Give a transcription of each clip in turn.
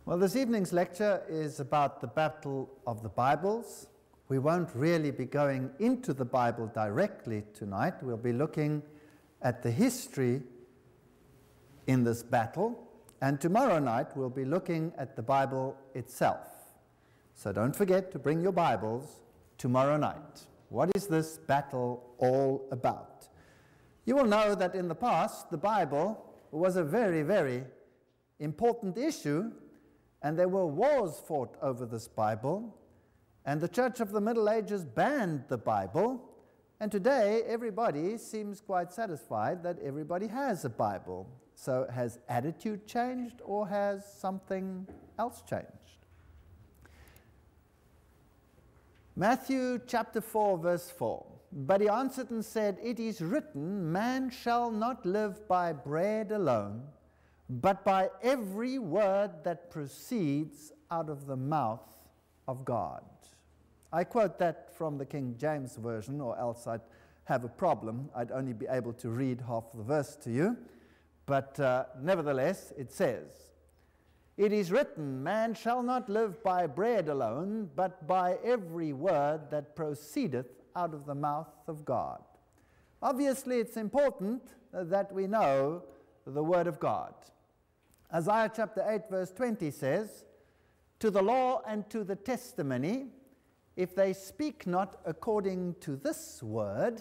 Well, this evening's lecture is about the Battle of the Bibles. We won't really be going into the Bible directly tonight. We'll be looking at the history in this battle, and tomorrow night we'll be looking at the Bible itself. So don't forget to bring your Bibles tomorrow night. What is this battle all about? You will know that in the past the Bible was a very, very important issue, and there were wars fought over this Bible, and the Church of the Middle Ages banned the Bible, and today everybody seems quite satisfied that everybody has a Bible. So has attitude changed, or has something else changed? Matthew chapter 4 verse 4. But he answered and said, "It is written, man shall not live by bread alone, but by every word that proceeds out of the mouth of God." I quote that from the King James Version, or else I'd have a problem. I'd only be able to read half the verse to you. But nevertheless, it says, "It is written, man shall not live by bread alone, but by every word that proceedeth out of the mouth of God." Obviously, it's important that we know the Word of God. Isaiah chapter 8 verse 20 says, "To the law and to the testimony, if they speak not according to this word,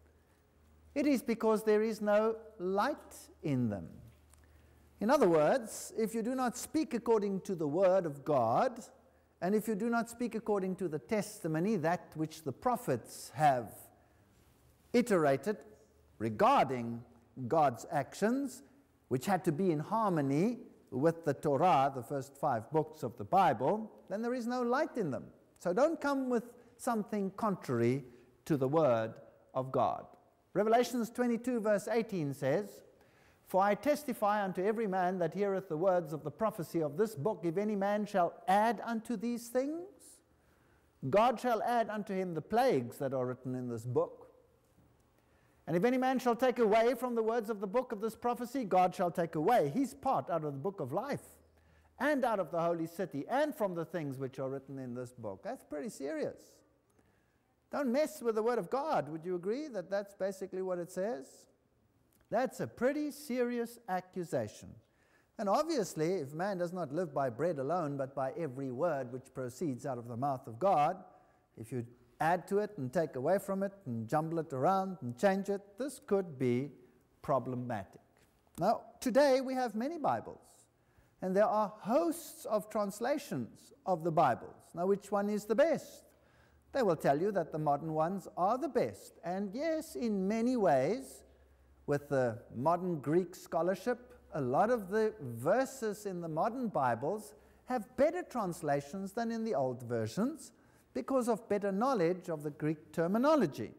it is because there is no light in them." In other words, if you do not speak according to the word of God, and if you do not speak according to the testimony, that which the prophets have iterated regarding God's actions, which had to be in harmony with the Torah, the first 5 books of the Bible, then there is no light in them. So don't come with something contrary to the Word of God. Revelations 22 verse 18 says, "For I testify unto every man that heareth the words of the prophecy of this book, if any man shall add unto these things, God shall add unto him the plagues that are written in this book. And if any man shall take away from the words of the book of this prophecy, God shall take away his part out of the book of life, and out of the holy city, and from the things which are written in this book." That's pretty serious. Don't mess with the Word of God. Would you agree that that's basically what it says? That's a pretty serious accusation. And obviously, if man does not live by bread alone, but by every word which proceeds out of the mouth of God, if you add to it and take away from it and jumble it around and change it, this could be problematic. Now, today we have many Bibles, and there are hosts of translations of the Bibles. Now, which one is the best? They will tell you that the modern ones are the best. And yes, in many ways, with the modern Greek scholarship, a lot of the verses in the modern Bibles have better translations than in the old versions, because of better knowledge of the Greek terminology.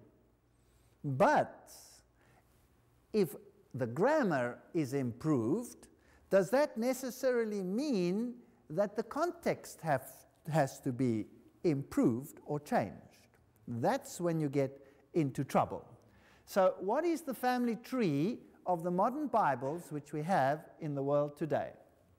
But if the grammar is improved, does that necessarily mean that the context has to be improved or changed? That's when you get into trouble. So what is the family tree of the modern Bibles which we have in the world today?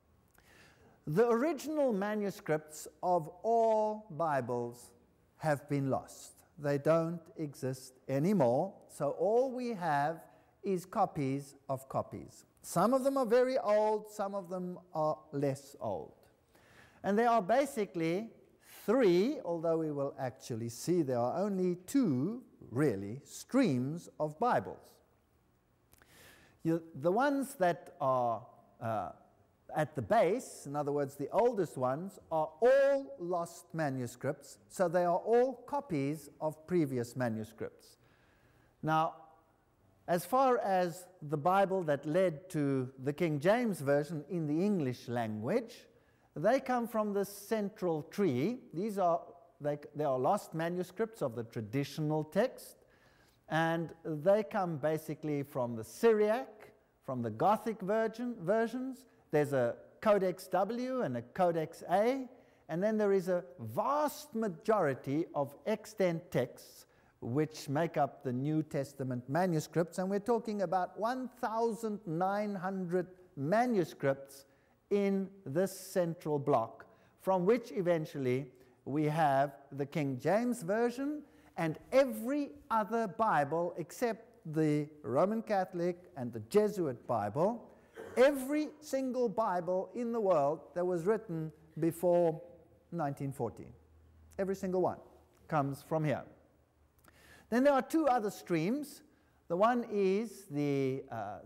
The original manuscripts of all Bibles have been lost. They don't exist anymore, so all we have is copies of copies. Some of them are very old, some of them are less old. And there are basically 3, although we will actually see there are only 2, really, streams of Bibles. The ones that are at the base, in other words, the oldest ones, are all lost manuscripts, so they are all copies of previous manuscripts. Now, as far as the Bible that led to the King James Version in the English language, they come from the central tree. They are lost manuscripts of the traditional text, and they come basically from the Syriac, from the Gothic versions. There's a Codex W and a Codex A, and then there is a vast majority of extant texts which make up the New Testament manuscripts, and we're talking about 1,900 manuscripts in this central block, from which eventually we have the King James Version and every other Bible except the Roman Catholic and the Jesuit Bible, every single Bible in the world that was written before 1914. Every single one comes from here. Then there are two other streams. The one is the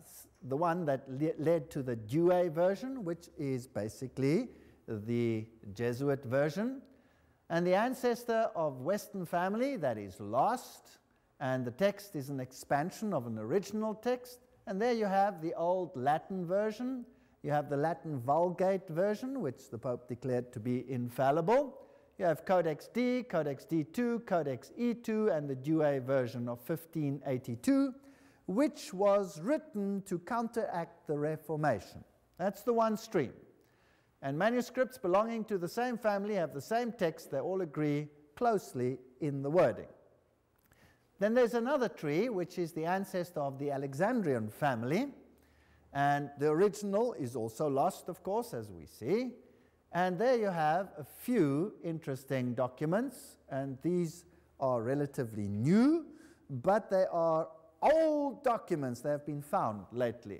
one that led to the Douay version, which is basically the Jesuit version. And the ancestor of Western family that is lost, and the text is an expansion of an original text. And there you have the old Latin version. You have the Latin Vulgate version, which the Pope declared to be infallible. You have Codex D, Codex D2, Codex E2, and the Douay version of 1582, which was written to counteract the Reformation. That's the one stream. And manuscripts belonging to the same family have the same text. They all agree closely in the wording. Then there's another tree, which is the ancestor of the Alexandrian family. And the original is also lost, of course, as we see. And there you have a few interesting documents. And these are relatively new, but they are old documents that have been found lately.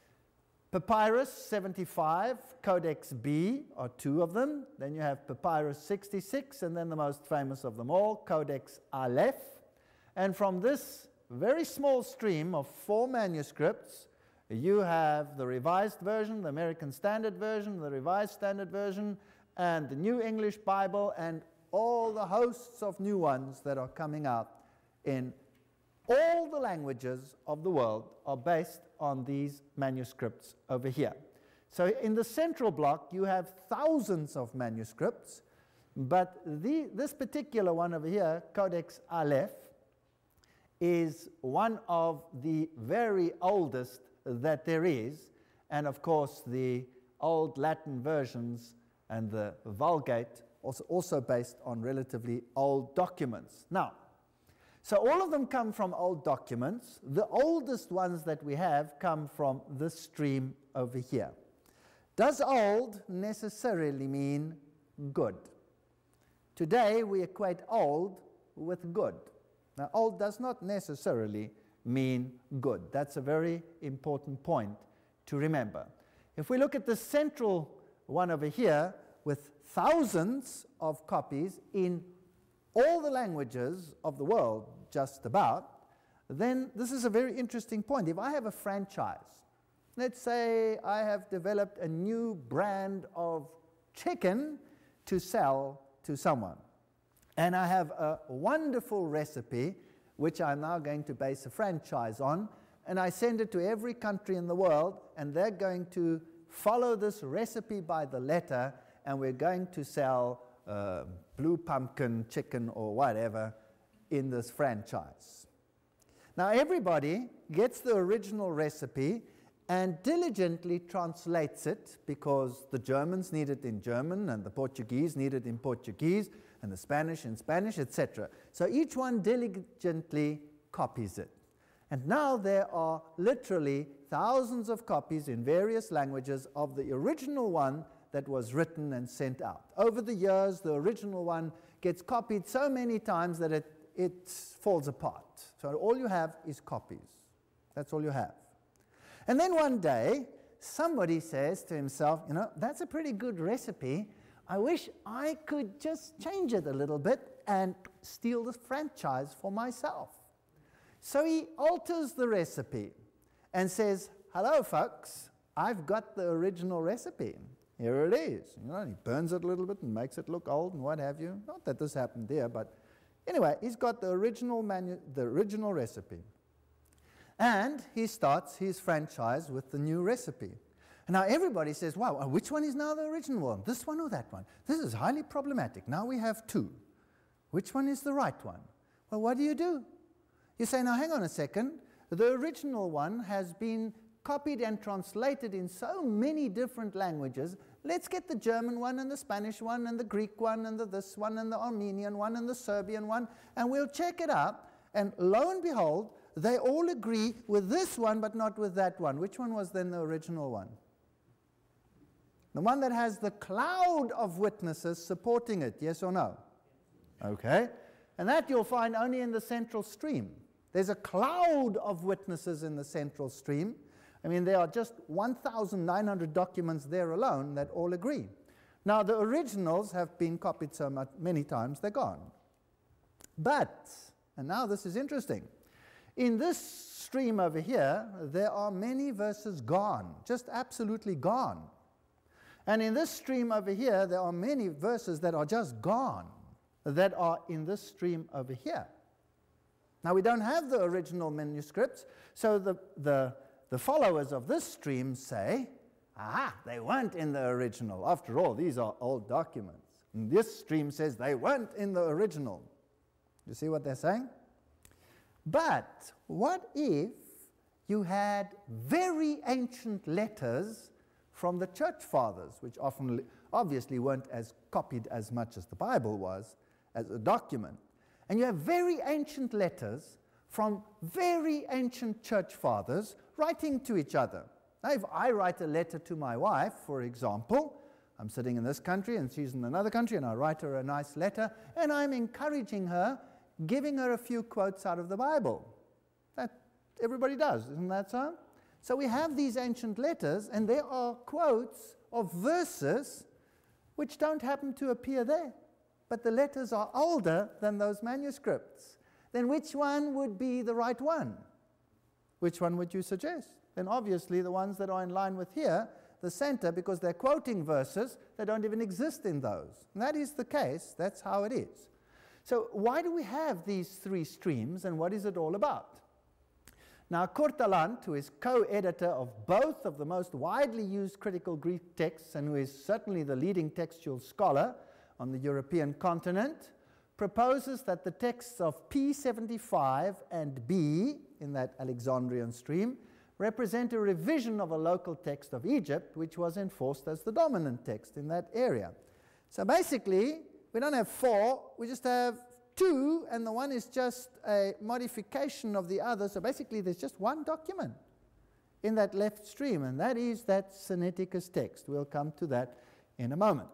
Papyrus 75, Codex B are two of them. Then you have Papyrus 66, and then the most famous of them all, Codex Aleph. And from this very small stream of 4 manuscripts, you have the Revised Version, the American Standard Version, the Revised Standard Version, and the New English Bible, and all the hosts of new ones that are coming out in all the languages of the world are based on these manuscripts over here. So in the central block, you have thousands of manuscripts, but this particular one over here, Codex Aleph, is one of the very oldest that there is, and of course the old Latin versions and the Vulgate also based on relatively old documents. Now, so all of them come from old documents. The oldest ones that we have come from this stream over here. Does old necessarily mean good? Today we equate old with good. Now, old does not necessarily mean good. That's a very important point to remember. If we look at the central one over here with thousands of copies in all the languages of the world, just about, then this is a very interesting point. If I have a franchise, let's say I have developed a new brand of chicken to sell to someone, and I have a wonderful recipe which I'm now going to base a franchise on, and I send it to every country in the world, and they're going to follow this recipe by the letter, and we're going to sell blue pumpkin chicken or whatever in this franchise. Now everybody gets the original recipe and diligently translates it, because the Germans need it in German, and the Portuguese need it in Portuguese, and the Spanish in Spanish, etc. So each one diligently copies it. And now there are literally thousands of copies in various languages of the original one that was written and sent out. Over the years, the original one gets copied so many times that it falls apart. So all you have is copies. That's all you have. And then one day, somebody says to himself, you know, that's a pretty good recipe. I wish I could just change it a little bit and steal the franchise for myself. So he alters the recipe and says, hello, folks, I've got the original recipe. Here it is. You know, he burns it a little bit and makes it look old and what have you. Not that this happened there, but anyway, he's got the original recipe. And he starts his franchise with the new recipe. And now everybody says, wow, which one is now the original one? This one or that one? This is highly problematic. Now we have two. Which one is the right one? Well, what do? You say, now hang on a second. The original one has been copied and translated in so many different languages. Let's get the German one and the Spanish one and the Greek one and the this one and the Armenian one and the Serbian one, and we'll check it out. And lo and behold, they all agree with this one but not with that one. Which one was then the original one? The one that has the cloud of witnesses supporting it, yes or no? Okay. And that you'll find only in the central stream. There's a cloud of witnesses in the central stream. I mean, there are just 1,900 documents there alone that all agree. Now, the originals have been copied so many times, they're gone. But, and now this is interesting, in this stream over here, there are many verses gone, just absolutely gone. And in this stream over here, there are many verses that are just gone, that are in this stream over here. Now, we don't have the original manuscripts, so the followers of this stream say, aha, they weren't in the original. After all, these are old documents. And this stream says they weren't in the original. You see what they're saying? But what if you had very ancient letters from the church fathers, which obviously weren't as copied as much as the Bible was, as a document, and you have very ancient letters from very ancient church fathers writing to each other. Now, if I write a letter to my wife, for example, I'm sitting in this country and she's in another country, and I write her a nice letter, and I'm encouraging her, giving her a few quotes out of the Bible. That everybody does, isn't that so? So we have these ancient letters, and there are quotes of verses which don't happen to appear there, but the letters are older than those manuscripts. Then which one would be the right one? Which one would you suggest? Then obviously the ones that are in line with here, the center, because they're quoting verses that don't even exist in those. And that is the case. That's how it is. So why do we have these three streams, and what is it all about? Now, Kurt Aland, who is co-editor of both of the most widely used critical Greek texts and who is certainly the leading textual scholar on the European continent, proposes that the texts of P75 and B, in that Alexandrian stream, represent a revision of a local text of Egypt, which was enforced as the dominant text in that area. So basically, we don't have four, we just have two, and the one is just a modification of the other. So basically, there's just one document in that left stream, and that is that Sinaiticus text. We'll come to that in a moment.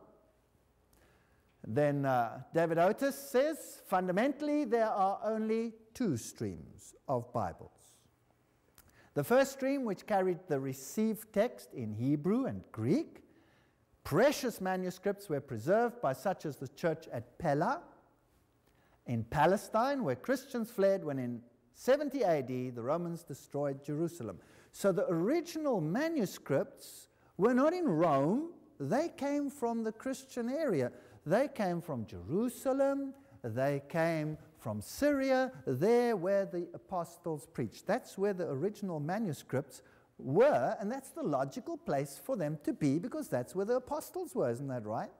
Then David Otis says, fundamentally, there are only two streams of Bibles. The first stream, which carried the received text in Hebrew and Greek. Precious manuscripts were preserved by such as the church at Pella in Palestine, where Christians fled when in 70 AD the Romans destroyed Jerusalem. So the original manuscripts were not in Rome, they came from the Christian area. They came from Jerusalem, they came from Syria, there where the apostles preached. That's where the original manuscripts were, and that's the logical place for them to be, because that's where the apostles were, isn't that right?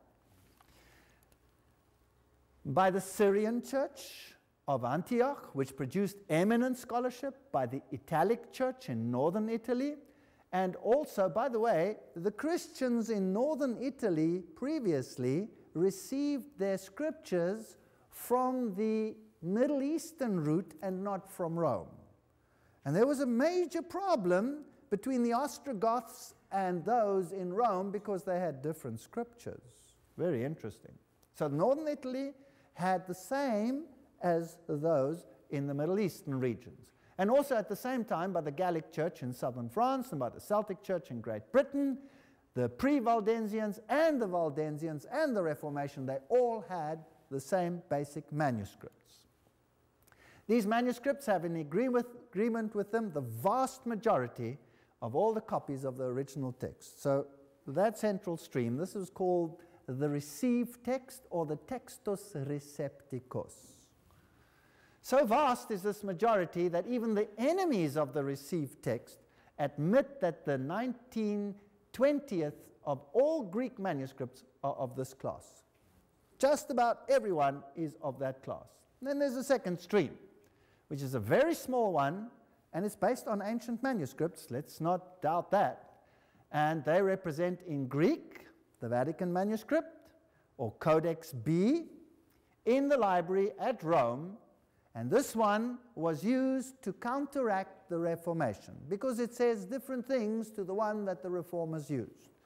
By the Syrian church of Antioch, which produced eminent scholarship, by the Italic church in northern Italy, and also, by the way, the Christians in northern Italy previously received their scriptures from the Middle Eastern route and not from Rome. And there was a major problem between the Ostrogoths and those in Rome because they had different scriptures. Very interesting. So northern Italy had the same as those in the Middle Eastern regions. And also at the same time by the Gallic Church in southern France and by the Celtic Church in Great Britain, the pre-Valdensians and the Valdensians and the Reformation, they all had the same basic manuscripts. These manuscripts have in agreement with them the vast majority of all the copies of the original text. So that central stream, this is called the received text or the textus recepticus. So vast is this majority that even the enemies of the received text admit that the 19/20th of all Greek manuscripts are of this class. Just about everyone is of that class. And then there's a second stream, which is a very small one, and it's based on ancient manuscripts. Let's not doubt that. And they represent in Greek the Vatican manuscript, or Codex B, in the library at Rome. And this one was used to counteract the Reformation because it says different things to the one that the Reformers used.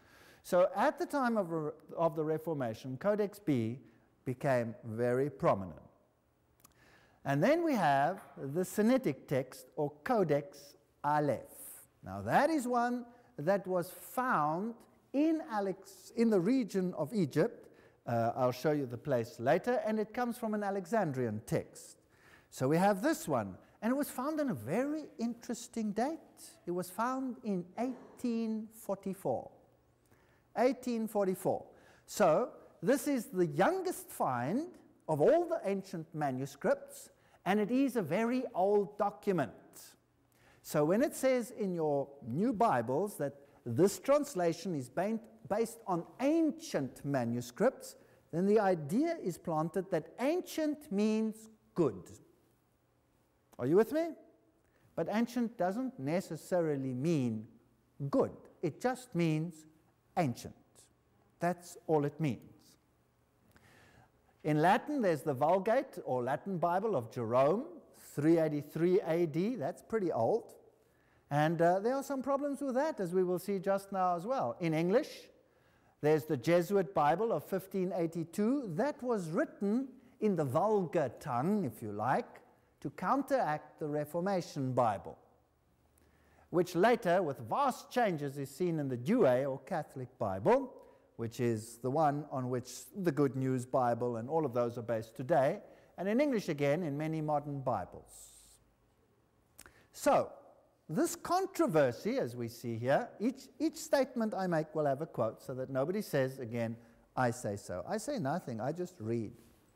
So at the time of the Reformation, Codex B became very prominent. And then we have the Sinitic text, or Codex Aleph. Now that is one that was found in the region of Egypt. I'll show you the place later, and it comes from an Alexandrian text. So we have this one, and it was found on a very interesting date. It was found in 1844. 1844. So this is the youngest find of all the ancient manuscripts, and it is a very old document. So when it says in your new Bibles that this translation is based on ancient manuscripts, then the idea is planted that ancient means good. Are you with me? But ancient doesn't necessarily mean good. It just means ancient. That's all it means. In Latin, there's the Vulgate, or Latin Bible of Jerome, 383 AD. That's pretty old. And there are some problems with that, as we will see just now as well. In English, there's the Jesuit Bible of 1582. That was written in the vulgar tongue, if you like, to counteract the Reformation Bible, which later, with vast changes, is seen in the Douay, or Catholic Bible, which is the one on which the Good News Bible and all of those are based today, and in English again in many modern Bibles. So, this controversy, as we see here, each statement I make will have a quote, so that nobody says again, I say so. I say nothing, I just read.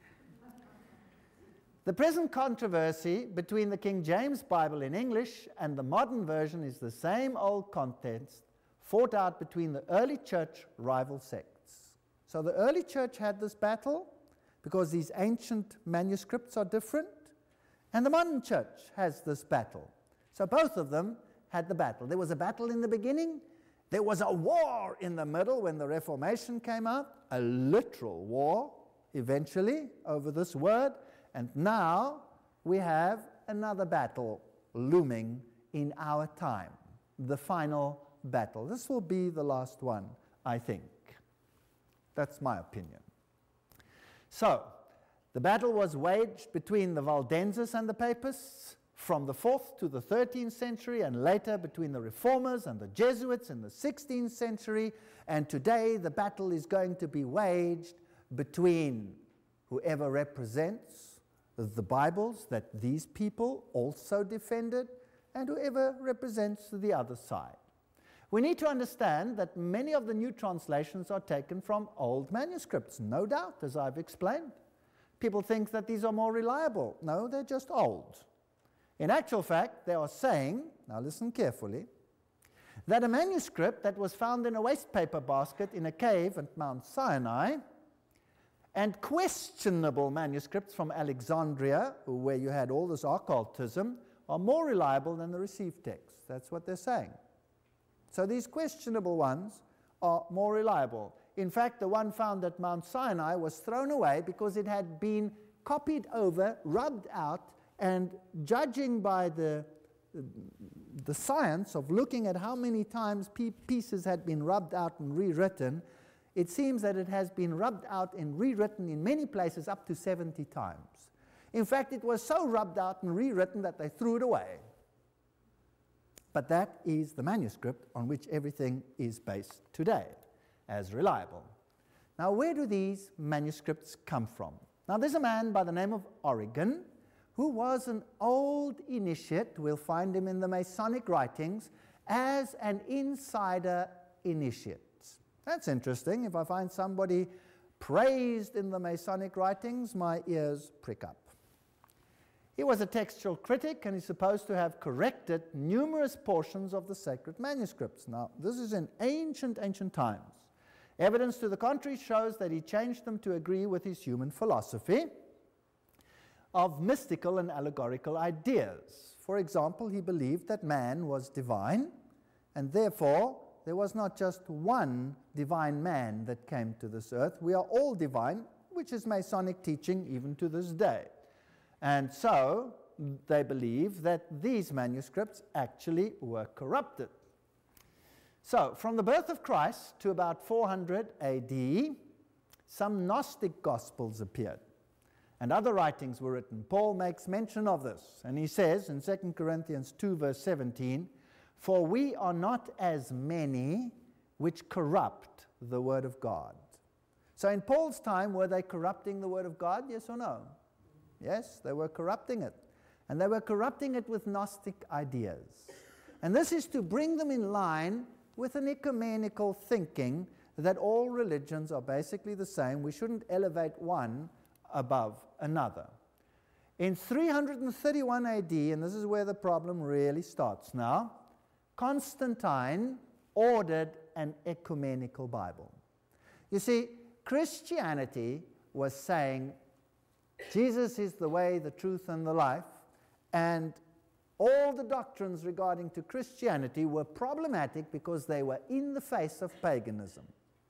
The present controversy between the King James Bible in English and the modern version is the same old contest fought out between the early church rival sects. So the early church had this battle because these ancient manuscripts are different, and the modern church has this battle. So both of them had the battle. There was a battle in the beginning. There was a war in the middle when the Reformation came out, a literal war eventually over this word, and now we have another battle looming in our time, the final battle. This will be the last one, I think. That's my opinion. So, the battle was waged between the Valdenses and the Papists from the 4th to the 13th century, and later between the Reformers and the Jesuits in the 16th century, and today the battle is going to be waged between whoever represents the Bibles that these people also defended and whoever represents the other side. We need to understand that many of the new translations are taken from old manuscripts, no doubt, as I've explained. People think that these are more reliable. No, they're just old. In actual fact, they are saying, now listen carefully, that a manuscript that was found in a waste paper basket in a cave at Mount Sinai, and questionable manuscripts from Alexandria, where you had all this occultism, are more reliable than the received text. That's what they're saying. So these questionable ones are more reliable. In fact, the one found at Mount Sinai was thrown away because it had been copied over, rubbed out, and judging by the science of looking at how many times pieces had been rubbed out and rewritten, it seems that it has been rubbed out and rewritten in many places up to 70 times. In fact, it was so rubbed out and rewritten that they threw it away. But that is the manuscript on which everything is based today as reliable. Now, where do these manuscripts come from? Now, there's a man by the name of Origen who was an old initiate. We'll find him in the Masonic writings as an insider initiate. That's interesting. If I find somebody praised in the Masonic writings, my ears prick up. He was a textual critic, and he's supposed to have corrected numerous portions of the sacred manuscripts. Now, this is in ancient times. Evidence to the contrary shows that he changed them to agree with his human philosophy of mystical and allegorical ideas. For example, he believed that man was divine, and therefore there was not just one divine man that came to this earth. We are all divine, which is Masonic teaching even to this day. And so they believe that these manuscripts actually were corrupted. So, from the birth of Christ to about 400 AD, some Gnostic Gospels appeared, and other writings were written. Paul makes mention of this, and he says in 2 Corinthians 2, verse 17, "For we are not as many which corrupt the word of God." So in Paul's time, were they corrupting the word of God, yes or no? Yes, they were corrupting it. And they were corrupting it with Gnostic ideas. And this is to bring them in line with an ecumenical thinking that all religions are basically the same. We shouldn't elevate one above another. In 331 AD, and this is where the problem really starts now, Constantine ordered an ecumenical Bible. You see, Christianity was saying Jesus is the way, the truth, and the life, and all the doctrines regarding to Christianity were problematic because they were in the face of paganism.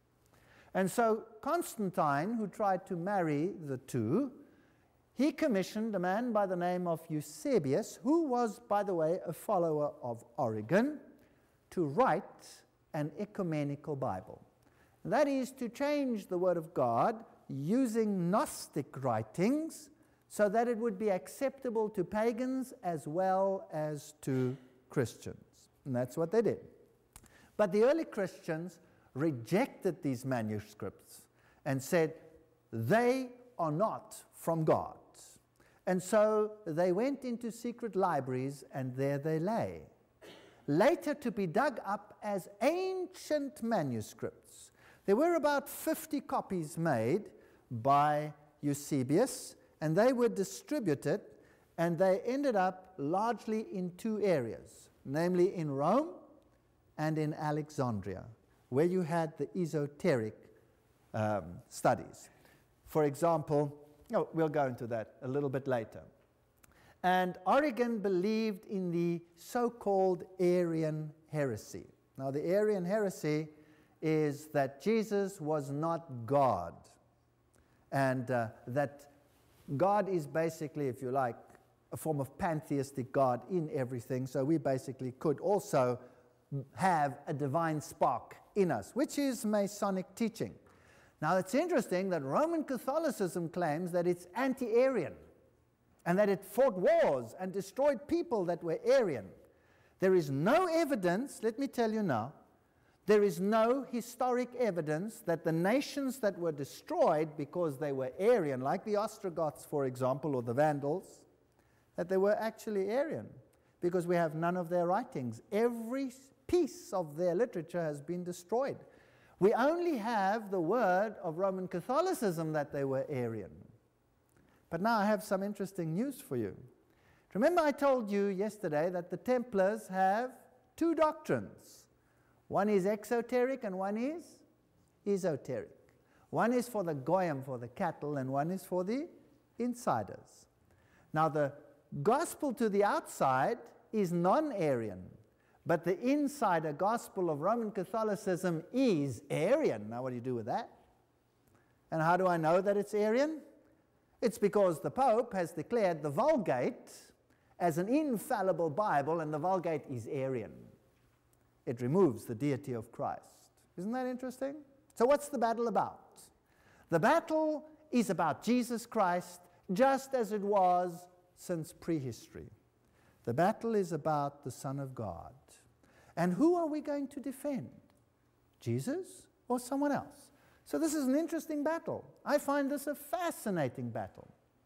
And so Constantine, who tried to marry the two, he commissioned a man by the name of Eusebius, who was, by the way, a follower of Origen, to write an ecumenical Bible. That is to change the Word of God using Gnostic writings so that it would be acceptable to pagans as well as to Christians. And that's what they did. But the early Christians rejected these manuscripts and said they are not from God. And so they went into secret libraries, and there they lay, later to be dug up as ancient manuscripts. There were about 50 copies made by Eusebius, and they were distributed, and they ended up largely in two areas, namely in Rome and in Alexandria, where you had the esoteric studies. For example, we'll go into that a little bit later. And Origen believed in the so-called Arian heresy. Now, the Arian heresy is that Jesus was not God, and that God is basically, if you like, a form of pantheistic God in everything, so we basically could also have a divine spark in us, which is Masonic teaching. Now, it's interesting that Roman Catholicism claims that it's anti-Arian and that it fought wars and destroyed people that were Arian. There is no evidence, let me tell you now, there is no historic evidence that the nations that were destroyed because they were Arian, like the Ostrogoths, for example, or the Vandals, that they were actually Arian, because we have none of their writings. Every piece of their literature has been destroyed. We only have the word of Roman Catholicism that they were Arian. But now I have some interesting news for you. Remember I told you yesterday that the Templars have two doctrines. One is exoteric and one is esoteric. One is for the goyim, for the cattle, and one is for the insiders. Now the gospel to the outside is non-Arian, but the insider gospel of Roman Catholicism is Arian. Now what do you do with that? And how do I know that it's Arian? It's because the Pope has declared the Vulgate as an infallible Bible, and the Vulgate is Arian. It removes the deity of Christ. Isn't that interesting? So what's the battle about? The battle is about Jesus Christ, just as it was since prehistory. The battle is about the Son of God. And who are we going to defend? Jesus or someone else? So this is an interesting battle. I find this a fascinating battle.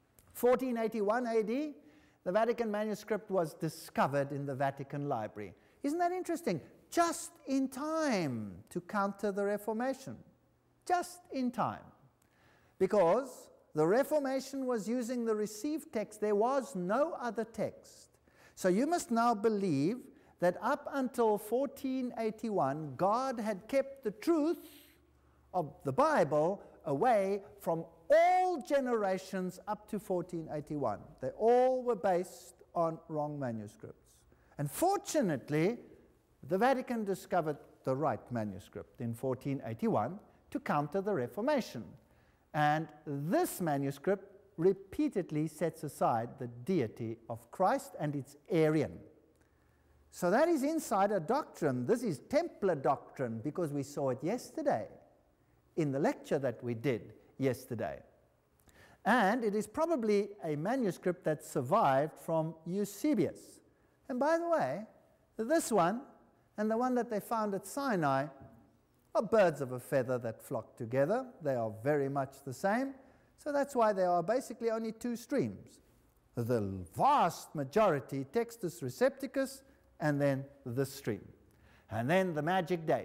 1481 AD, the Vatican manuscript was discovered in the Vatican Library. Isn't that interesting? Just in time to counter the Reformation. Just in time. Because the Reformation was using the received text. There was no other text. So you must now believe that up until 1481, God had kept the truth of the Bible away from all generations up to 1481. They all were based on wrong manuscripts. And fortunately, the Vatican discovered the right manuscript in 1481 to counter the Reformation. And this manuscript repeatedly sets aside the deity of Christ, and it's Arian. So that is insider doctrine. This is Templar doctrine, because we saw it yesterday in the lecture that we did yesterday. And it is probably a manuscript that survived from Eusebius. And by the way, this one and the one that they found at Sinai are birds of a feather that flock together. They are very much the same. So that's why there are basically only two streams. The vast majority, Textus Recepticus, and then this stream. And then the magic date,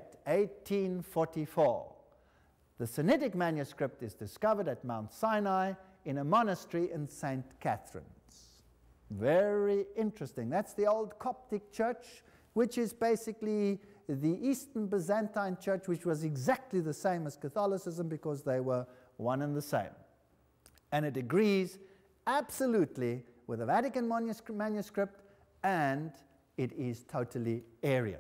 1844. The Sinaitic manuscript is discovered at Mount Sinai in a monastery in St. Catherine's. Very interesting. That's the old Coptic church, which is basically the Eastern Byzantine church, which was exactly the same as Catholicism because they were one and the same. And it agrees absolutely with the Vatican manuscript, and it is totally Arian.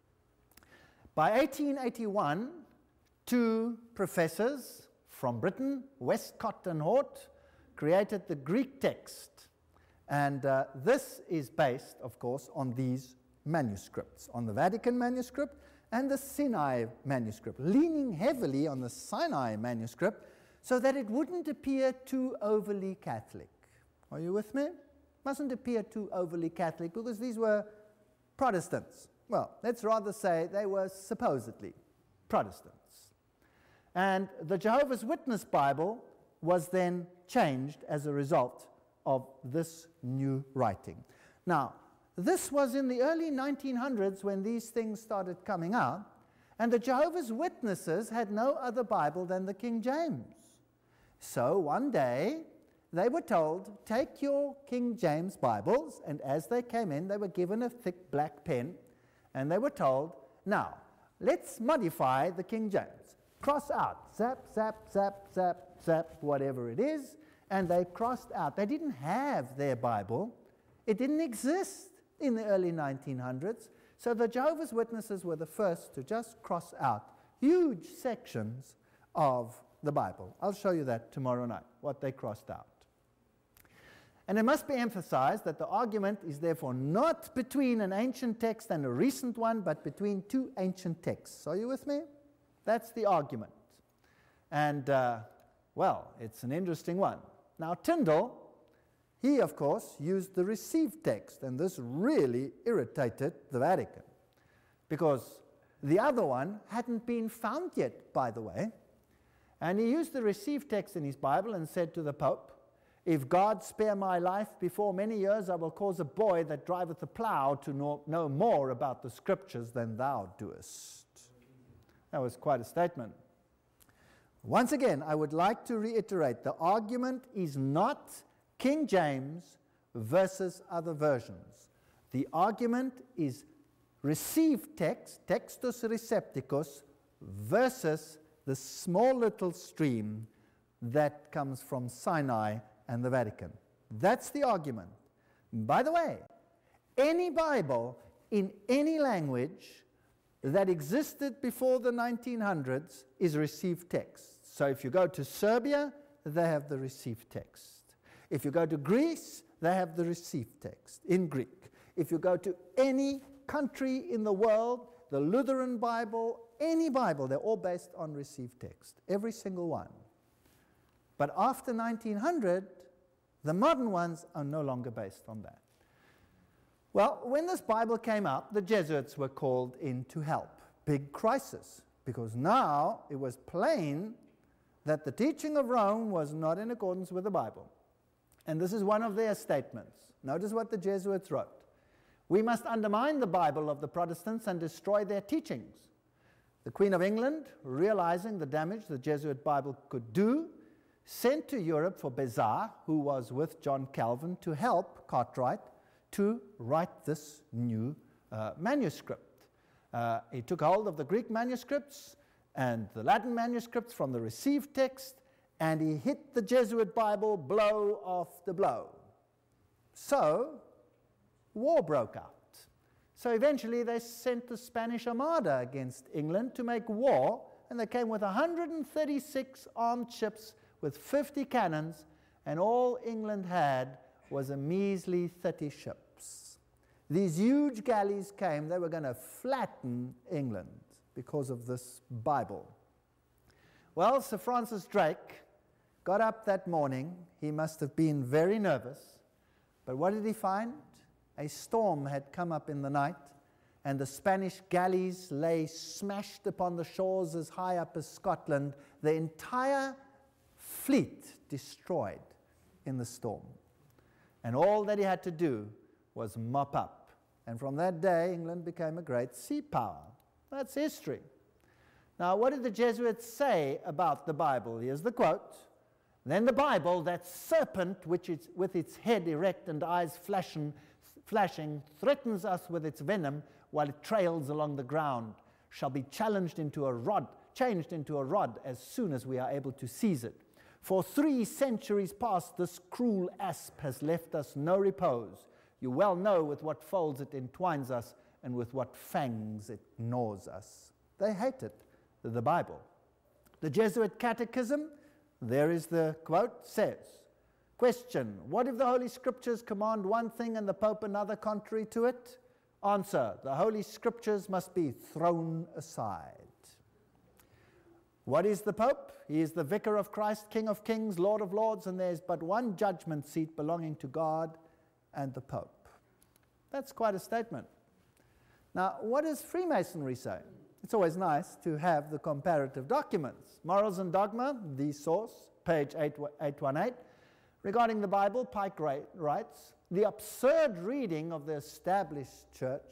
By 1881, two professors from Britain, Westcott and Hort, created the Greek text. And this is based, of course, on these manuscripts, on the Vatican manuscript and the Sinai manuscript, leaning heavily on the Sinai manuscript so that it wouldn't appear too overly Catholic. Are you with me? Mustn't appear too overly Catholic because these were Protestants. Well, let's rather say they were supposedly Protestants. And the Jehovah's Witness Bible was then changed as a result of this new writing. Now, this was in the early 1900s when these things started coming out, and the Jehovah's Witnesses had no other Bible than the King James. So one day, they were told, take your King James Bibles, and as they came in, they were given a thick black pen, and they were told, now, let's modify the King James. Cross out, zap, zap, zap, zap, zap, whatever it is, and they crossed out. They didn't have their Bible. It didn't exist in the early 1900s, so the Jehovah's Witnesses were the first to just cross out huge sections of the Bible. I'll show you that tomorrow night, what they crossed out. And it must be emphasized that the argument is therefore not between an ancient text and a recent one, but between two ancient texts. Are you with me? That's the argument. And, well, it's an interesting one. Now, Tyndale, he, of course, used the received text, and this really irritated the Vatican, because the other one hadn't been found yet, by the way. And he used the received text in his Bible and said to the Pope, if God spare my life, before many years I will cause a boy that driveth a plough to know more about the Scriptures than thou doest. That was quite a statement. Once again, I would like to reiterate, the argument is not King James versus other versions. The argument is received text, Textus Recepticus, versus the small little stream that comes from Sinai and the Vatican. That's the argument. By the way, any Bible in any language that existed before the 1900s is received text. So if you go to Serbia, they have the received text. If you go to Greece, they have the received text in Greek. If you go to any country in the world, the Lutheran Bible, any Bible, they're all based on received text, every single one. But after 1900, the modern ones are no longer based on that. Well, when this Bible came out, the Jesuits were called in to help. Big crisis, because now it was plain that the teaching of Rome was not in accordance with the Bible. And this is one of their statements. Notice what the Jesuits wrote. We must undermine the Bible of the Protestants and destroy their teachings. The Queen of England, realizing the damage the Jesuit Bible could do, sent to Europe for Bézard, who was with John Calvin, to help Cartwright to write this new manuscript. He took hold of the Greek manuscripts and the Latin manuscripts from the received text, and he hit the Jesuit Bible blow after blow. So, war broke out. So eventually they sent the Spanish Armada against England to make war, and they came with 136 armed ships with 50 cannons, and all England had was a measly 30 ships. these huge galleys came. They were going to flatten England because of this Bible. Well, Sir Francis Drake got up that morning. He must have been very nervous. But what did he find? A storm had come up in the night, and the Spanish galleys lay smashed upon the shores as high up as Scotland, the entire fleet destroyed in the storm. And all that he had to do was mop up. And from that day, England became a great sea power. That's history. Now, what did the Jesuits say about the Bible? Here's the quote. Then the Bible, that serpent which is with its head erect and eyes flashing, threatens us with its venom while it trails along the ground, shall be changed into a rod as soon as we are able to seize it. For 3 centuries past, this cruel asp has left us no repose. You well know with what folds it entwines us and with what fangs it gnaws us. They hated the Bible. The Jesuit Catechism, there is the quote, says, question, what if the Holy Scriptures command one thing and the Pope another contrary to it? Answer, the Holy Scriptures must be thrown aside. What is the Pope? He is the Vicar of Christ, King of Kings, Lord of Lords, and there's but one judgment seat belonging to God and the Pope. That's quite a statement. Now, what does Freemasonry say? It's always nice to have the comparative documents. Morals and Dogma, the source, page 818. Regarding the Bible, Pike writes, the absurd reading of the established church,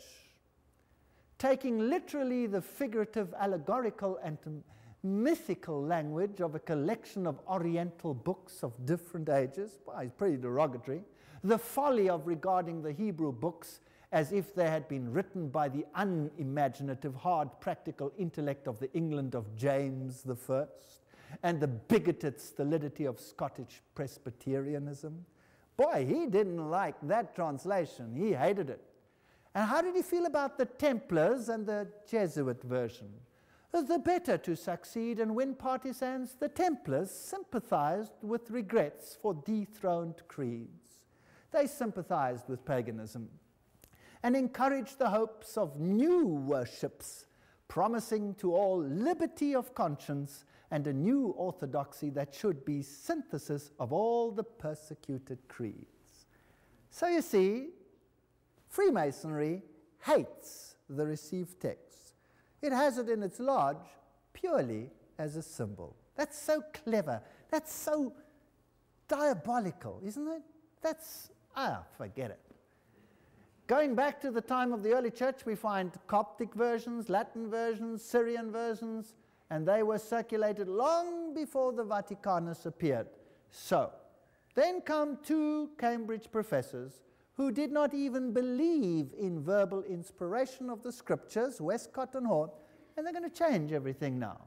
taking literally the figurative, allegorical, and mythical language of a collection of Oriental books of different ages, well, it's pretty derogatory, the folly of regarding the Hebrew books as if they had been written by the unimaginative, hard, practical intellect of the England of James I, and the bigoted stolidity of Scottish Presbyterianism. Boy, he didn't like that translation. He hated it. And how did he feel about the Templars and the Jesuit version? The better to succeed and win partisans, the Templars sympathized with regrets for dethroned creeds. They sympathized with paganism and encouraged the hopes of new worships, promising to all liberty of conscience and a new orthodoxy that should be synthesis of all the persecuted creeds. So you see, Freemasonry hates the received text. It has it in its lodge purely as a symbol. That's so clever. That's so diabolical, isn't it? Forget it. Going back to the time of the early church, we find Coptic versions, Latin versions, Syrian versions, and they were circulated long before the Vaticanus appeared. So, then come 2 Cambridge professors who did not even believe in verbal inspiration of the Scriptures, Westcott and Hort, and they're going to change everything now.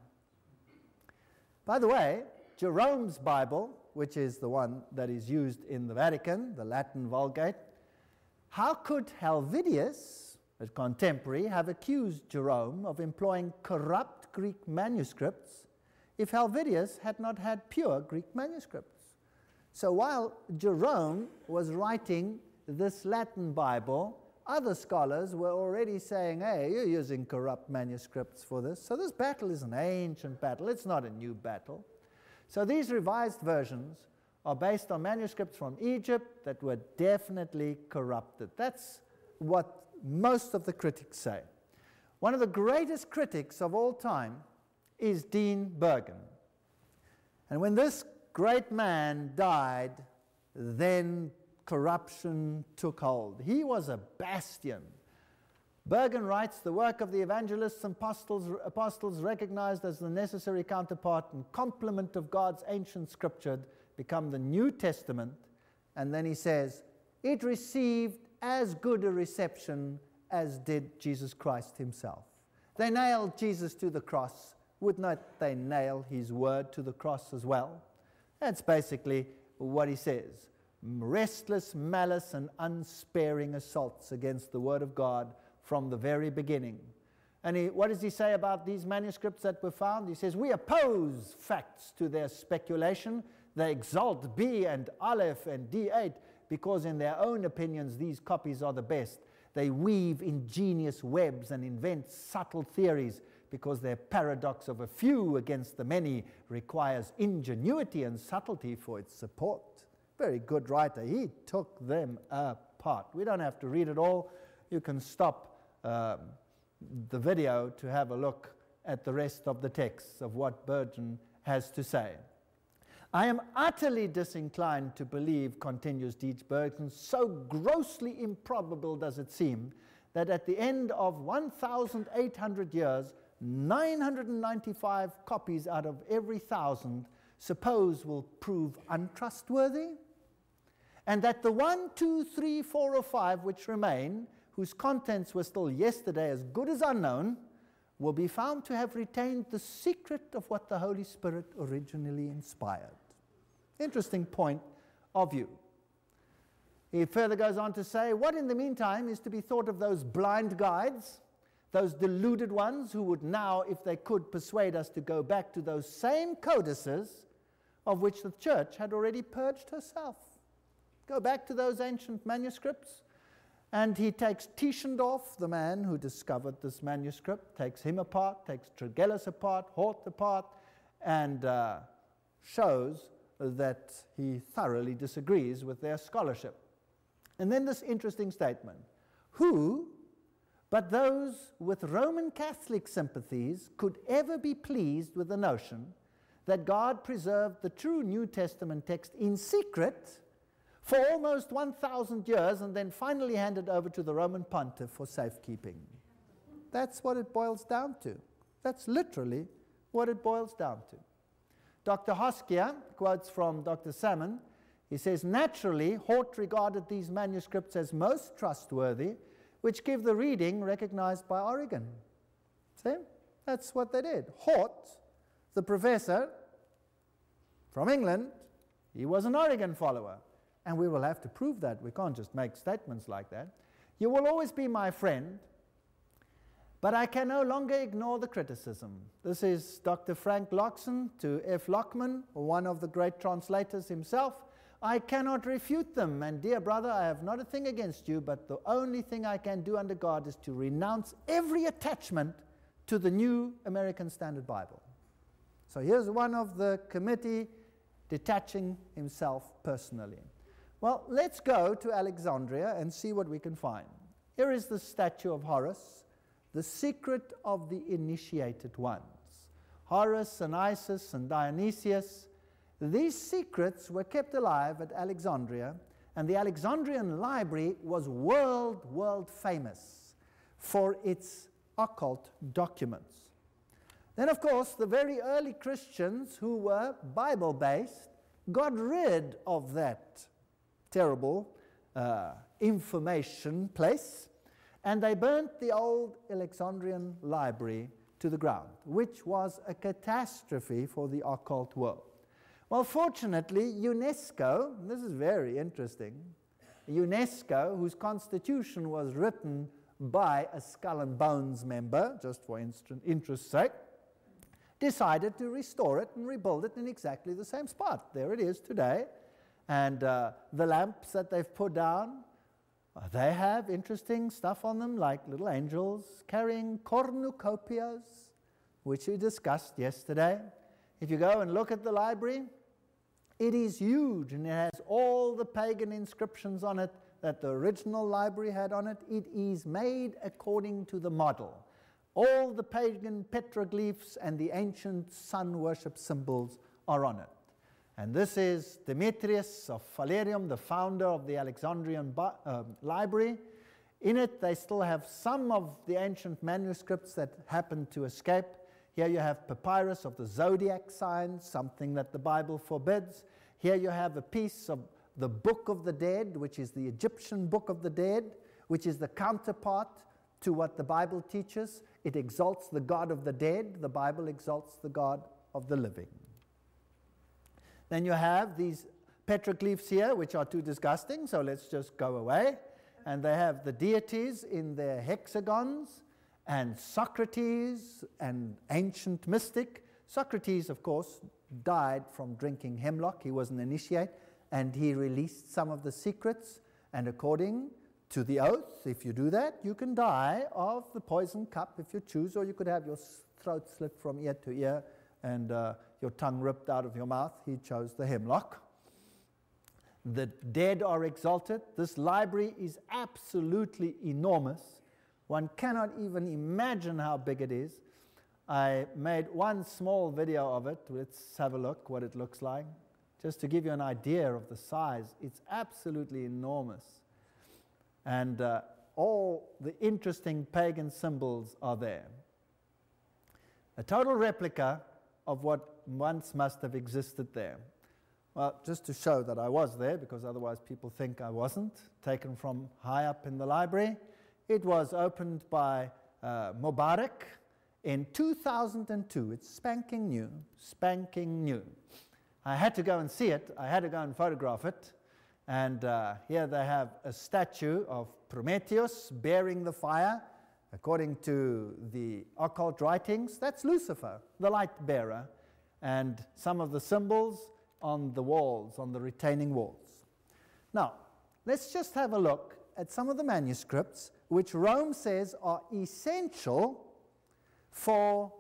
By the way, Jerome's Bible, which is the one that is used in the Vatican, the Latin Vulgate, how could Helvidius, a contemporary, have accused Jerome of employing corrupt Greek manuscripts if Helvidius had not had pure Greek manuscripts? So while Jerome was writing this Latin Bible, other scholars were already saying, hey, you're using corrupt manuscripts for this. So this battle is an ancient battle. It's not a new battle. So these revised versions are based on manuscripts from Egypt that were definitely corrupted. That's what most of the critics say. One of the greatest critics of all time is Dean Bergen. And when this great man died, then corruption took hold. He was a bastion. Bergen writes, the work of the evangelists and apostles recognized as the necessary counterpart and complement of God's ancient scripture become the New Testament. And then he says, it received as good a reception as did Jesus Christ himself. They nailed Jesus to the cross. Would not they nail his word to the cross as well? That's basically what he says. Restless malice and unsparing assaults against the word of God from the very beginning. And what does he say about these manuscripts that were found? He says, we oppose facts to their speculation. They exalt B and Aleph and D8 because in their own opinions these copies are the best. They weave ingenious webs and invent subtle theories because their paradox of a few against the many requires ingenuity and subtlety for its support. Very good writer. He took them apart. We don't have to read it all. You can stop the video to have a look at the rest of the texts of what Burgon has to say. I am utterly disinclined to believe, continues Dietrich Burgon, so grossly improbable does it seem, that at the end of 1,800 years, 995 copies out of every 1,000 suppose will prove untrustworthy, and that the 1, 2, 3, 4, or 5 which remain, whose contents were still yesterday as good as unknown, will be found to have retained the secret of what the Holy Spirit originally inspired. Interesting point of view. He further goes on to say, what in the meantime is to be thought of those blind guides, those deluded ones who would now, if they could, persuade us to go back to those same codices of which the church had already purged herself. Go back to those ancient manuscripts. And he takes Tischendorf, the man who discovered this manuscript, takes him apart, takes Tregelles apart, Hort apart, and shows that he thoroughly disagrees with their scholarship. And then this interesting statement, who, but those with Roman Catholic sympathies, could ever be pleased with the notion that God preserved the true New Testament text in secret for almost 1,000 years and then finally handed over to the Roman pontiff for safekeeping. That's what it boils down to. That's literally what it boils down to. Dr. Hoskia quotes from Dr. Salmon. He says, naturally, Hort regarded these manuscripts as most trustworthy, which give the reading recognized by Origen. See? That's what they did. Hort, the professor from England, he was an Origen follower. And we will have to prove that. We can't just make statements like that. You will always be my friend, but I can no longer ignore the criticism. This is Dr. Frank Loxon to F. Lockman, one of the great translators himself. I cannot refute them, and dear brother, I have not a thing against you, but the only thing I can do under God is to renounce every attachment to the New American Standard Bible. So here's one of the committee detaching himself personally. Well, let's go to Alexandria and see what we can find. Here is the statue of Horus, the secret of the initiated ones. Horus and Isis and Dionysius, these secrets were kept alive at Alexandria, and the Alexandrian library was world famous for its occult documents. Then, of course, the very early Christians who were Bible-based got rid of that terrible information place, and they burnt the old Alexandrian library to the ground, which was a catastrophe for the occult world. Well, fortunately, UNESCO, this is very interesting, UNESCO, whose constitution was written by a Skull and Bones member, just for interest's sake, decided to restore it and rebuild it in exactly the same spot. There it is today. And the lamps that they've put down, they have interesting stuff on them, like little angels carrying cornucopias, which we discussed yesterday. If you go and look at the library, it is huge, and it has all the pagan inscriptions on it that the original library had on it. It is made according to the model. All the pagan petroglyphs and the ancient sun worship symbols are on it. And this is Demetrius of Phalerum, the founder of the Alexandrian library. In it, they still have some of the ancient manuscripts that happened to escape. Here you have papyrus of the zodiac signs, something that the Bible forbids. Here you have a piece of the Book of the Dead, which is the Egyptian Book of the Dead, which is the counterpart to what the Bible teaches. It exalts the God of the dead. The Bible exalts the God of the living. Then you have these petroglyphs here, which are too disgusting, so let's just go away. And they have the deities in their hexagons, and Socrates, an ancient mystic. Socrates, of course, died from drinking hemlock. He was an initiate, and he released some of the secrets. And according to the oath. If you do that, you can die of the poison cup if you choose, or you could have your throat slit from ear to ear and your tongue ripped out of your mouth. He chose the hemlock. The dead are exalted. This library is absolutely enormous. One cannot even imagine how big it is. I made one small video of it. Let's have a look what it looks like. Just to give you an idea of the size, it's absolutely enormous. And all the interesting pagan symbols are there. A total replica of what once must have existed there. Well, just to show that I was there, because otherwise people think I wasn't, taken from high up in the library. It was opened by Mubarak in 2002. It's spanking new, spanking new. I had to go and see it. I had to go and photograph it. And here they have a statue of Prometheus bearing the fire. According to the occult writings, that's Lucifer, the light bearer. And some of the symbols on the walls, on the retaining walls. Now, let's just have a look at some of the manuscripts which Rome says are essential for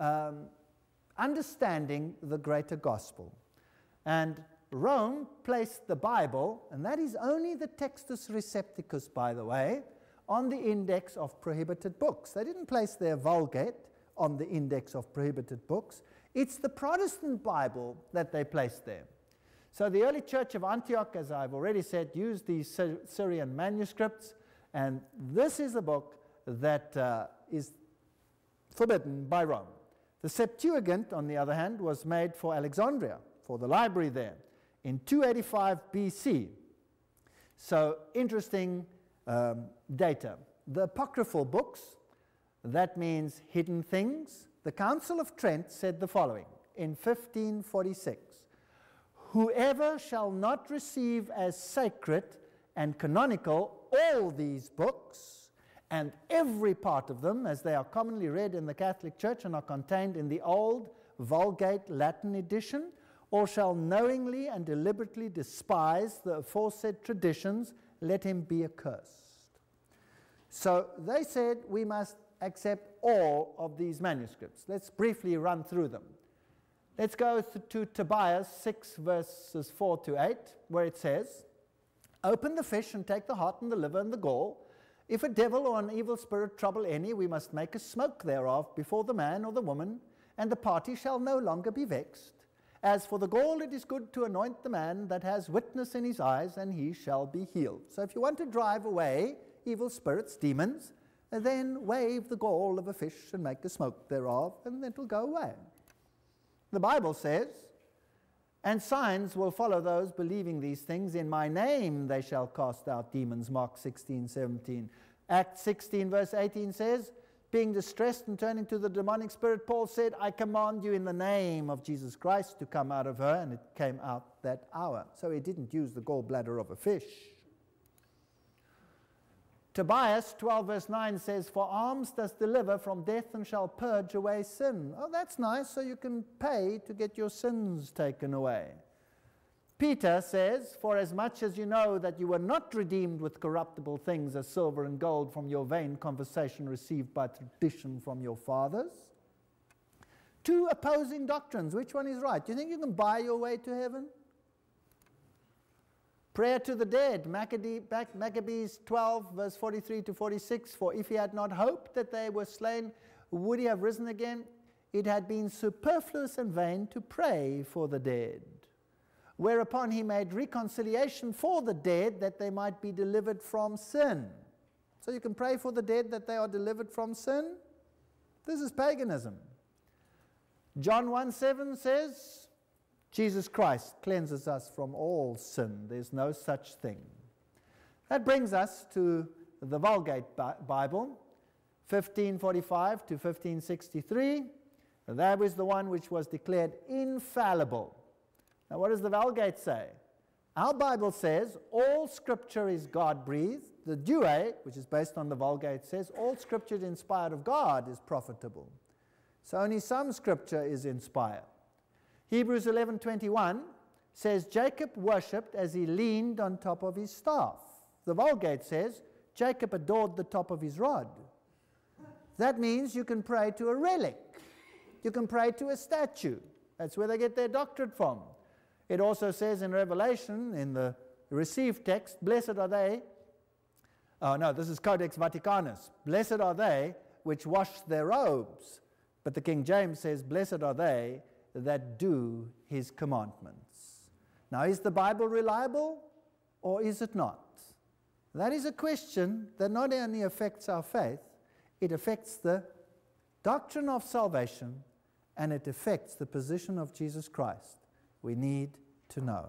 understanding the greater gospel. And Rome placed the Bible, and that is only the Textus Recepticus, by the way, on the index of prohibited books. They didn't place their Vulgate on the index of prohibited books. It's the Protestant Bible that they placed there. So the early church of Antioch, as I've already said, used these Syrian manuscripts, and this is a book that is forbidden by Rome. The Septuagint, on the other hand, was made for Alexandria, for the library there, in 285 BC. So interesting data. The apocryphal books, that means hidden things. The Council of Trent said the following in 1546, "Whoever shall not receive as sacred and canonical all these books, and every part of them, as they are commonly read in the Catholic Church and are contained in the old Vulgate Latin edition, or shall knowingly and deliberately despise the aforesaid traditions, let him be accursed." So they said we must accept all of these manuscripts. Let's briefly run through them. Let's go to Tobias 6 verses 4 to 8, where it says, "Open the fish and take the heart and the liver and the gall. If a devil or an evil spirit trouble any, we must make a smoke thereof before the man or the woman, and the party shall no longer be vexed. As for the gall, it is good to anoint the man that has witness in his eyes, and he shall be healed." So if you want to drive away evil spirits, demons, then wave the gall of a fish and make a smoke thereof, and it will go away. The Bible says, "And signs will follow those believing these things. In my name they shall cast out demons." Mark 16:17. Acts 16 verse 18 says, "Being distressed and turning to the demonic spirit, Paul said, I command you in the name of Jesus Christ to come out of her, and it came out that hour." So he didn't use the gallbladder of a fish. Tobias 12 verse 9 says, "For alms does deliver from death and shall purge away sin." Oh, that's nice, so you can pay to get your sins taken away. Peter says, "For as much as you know that you were not redeemed with corruptible things as silver and gold from your vain conversation received by tradition from your fathers." Two opposing doctrines. Which one is right? Do you think you can buy your way to heaven? Prayer to the dead, Maccabees 12, verse 43 to 46, "For if he had not hoped that they were slain, would he have risen again? It had been superfluous and vain to pray for the dead. Whereupon he made reconciliation for the dead, that they might be delivered from sin." So you can pray for the dead that they are delivered from sin? This is paganism. John 1:7 says, Jesus Christ cleanses us from all sin. There's no such thing. That brings us to the Vulgate Bible, 1545 to 1563. That was the one which was declared infallible. Now, what does the Vulgate say? Our Bible says all Scripture is God-breathed. The Douay, which is based on the Vulgate, says all Scripture inspired of God is profitable. So only some Scripture is inspired. Hebrews 11:21 says Jacob worshipped as he leaned on top of his staff. The Vulgate says Jacob adored the top of his rod. That means you can pray to a relic. You can pray to a statue. That's where they get their doctorate from. It also says in Revelation, in the received text, blessed are they, oh no, this is Codex Vaticanus, blessed are they which wash their robes. But the King James says, blessed are they that do his commandments. Now, is the Bible reliable or is it not? That is a question that not only affects our faith, it affects the doctrine of salvation and it affects the position of Jesus Christ. We need to know.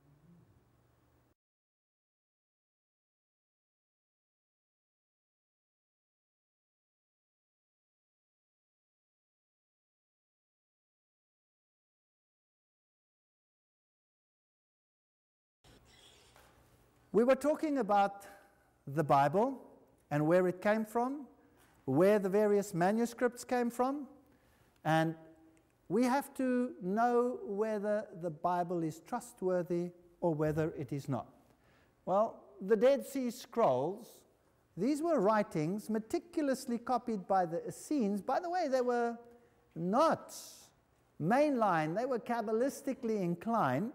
We were talking about the Bible and where it came from, where the various manuscripts came from, and we have to know whether the Bible is trustworthy or whether it is not. Well, the Dead Sea Scrolls, these were writings meticulously copied by the Essenes. By the way, they were not mainline, they were Kabbalistically inclined,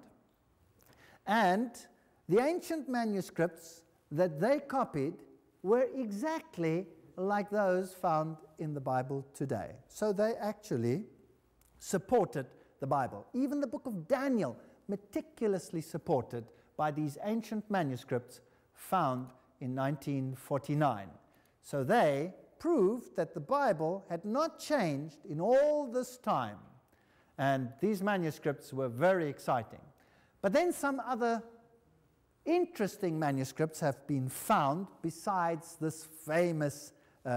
and the ancient manuscripts that they copied were exactly like those found in the Bible today. So they actually supported the Bible. Even the book of Daniel, meticulously supported by these ancient manuscripts found in 1949. So they proved that the Bible had not changed in all this time. And these manuscripts were very exciting. But then some other interesting manuscripts have been found besides this famous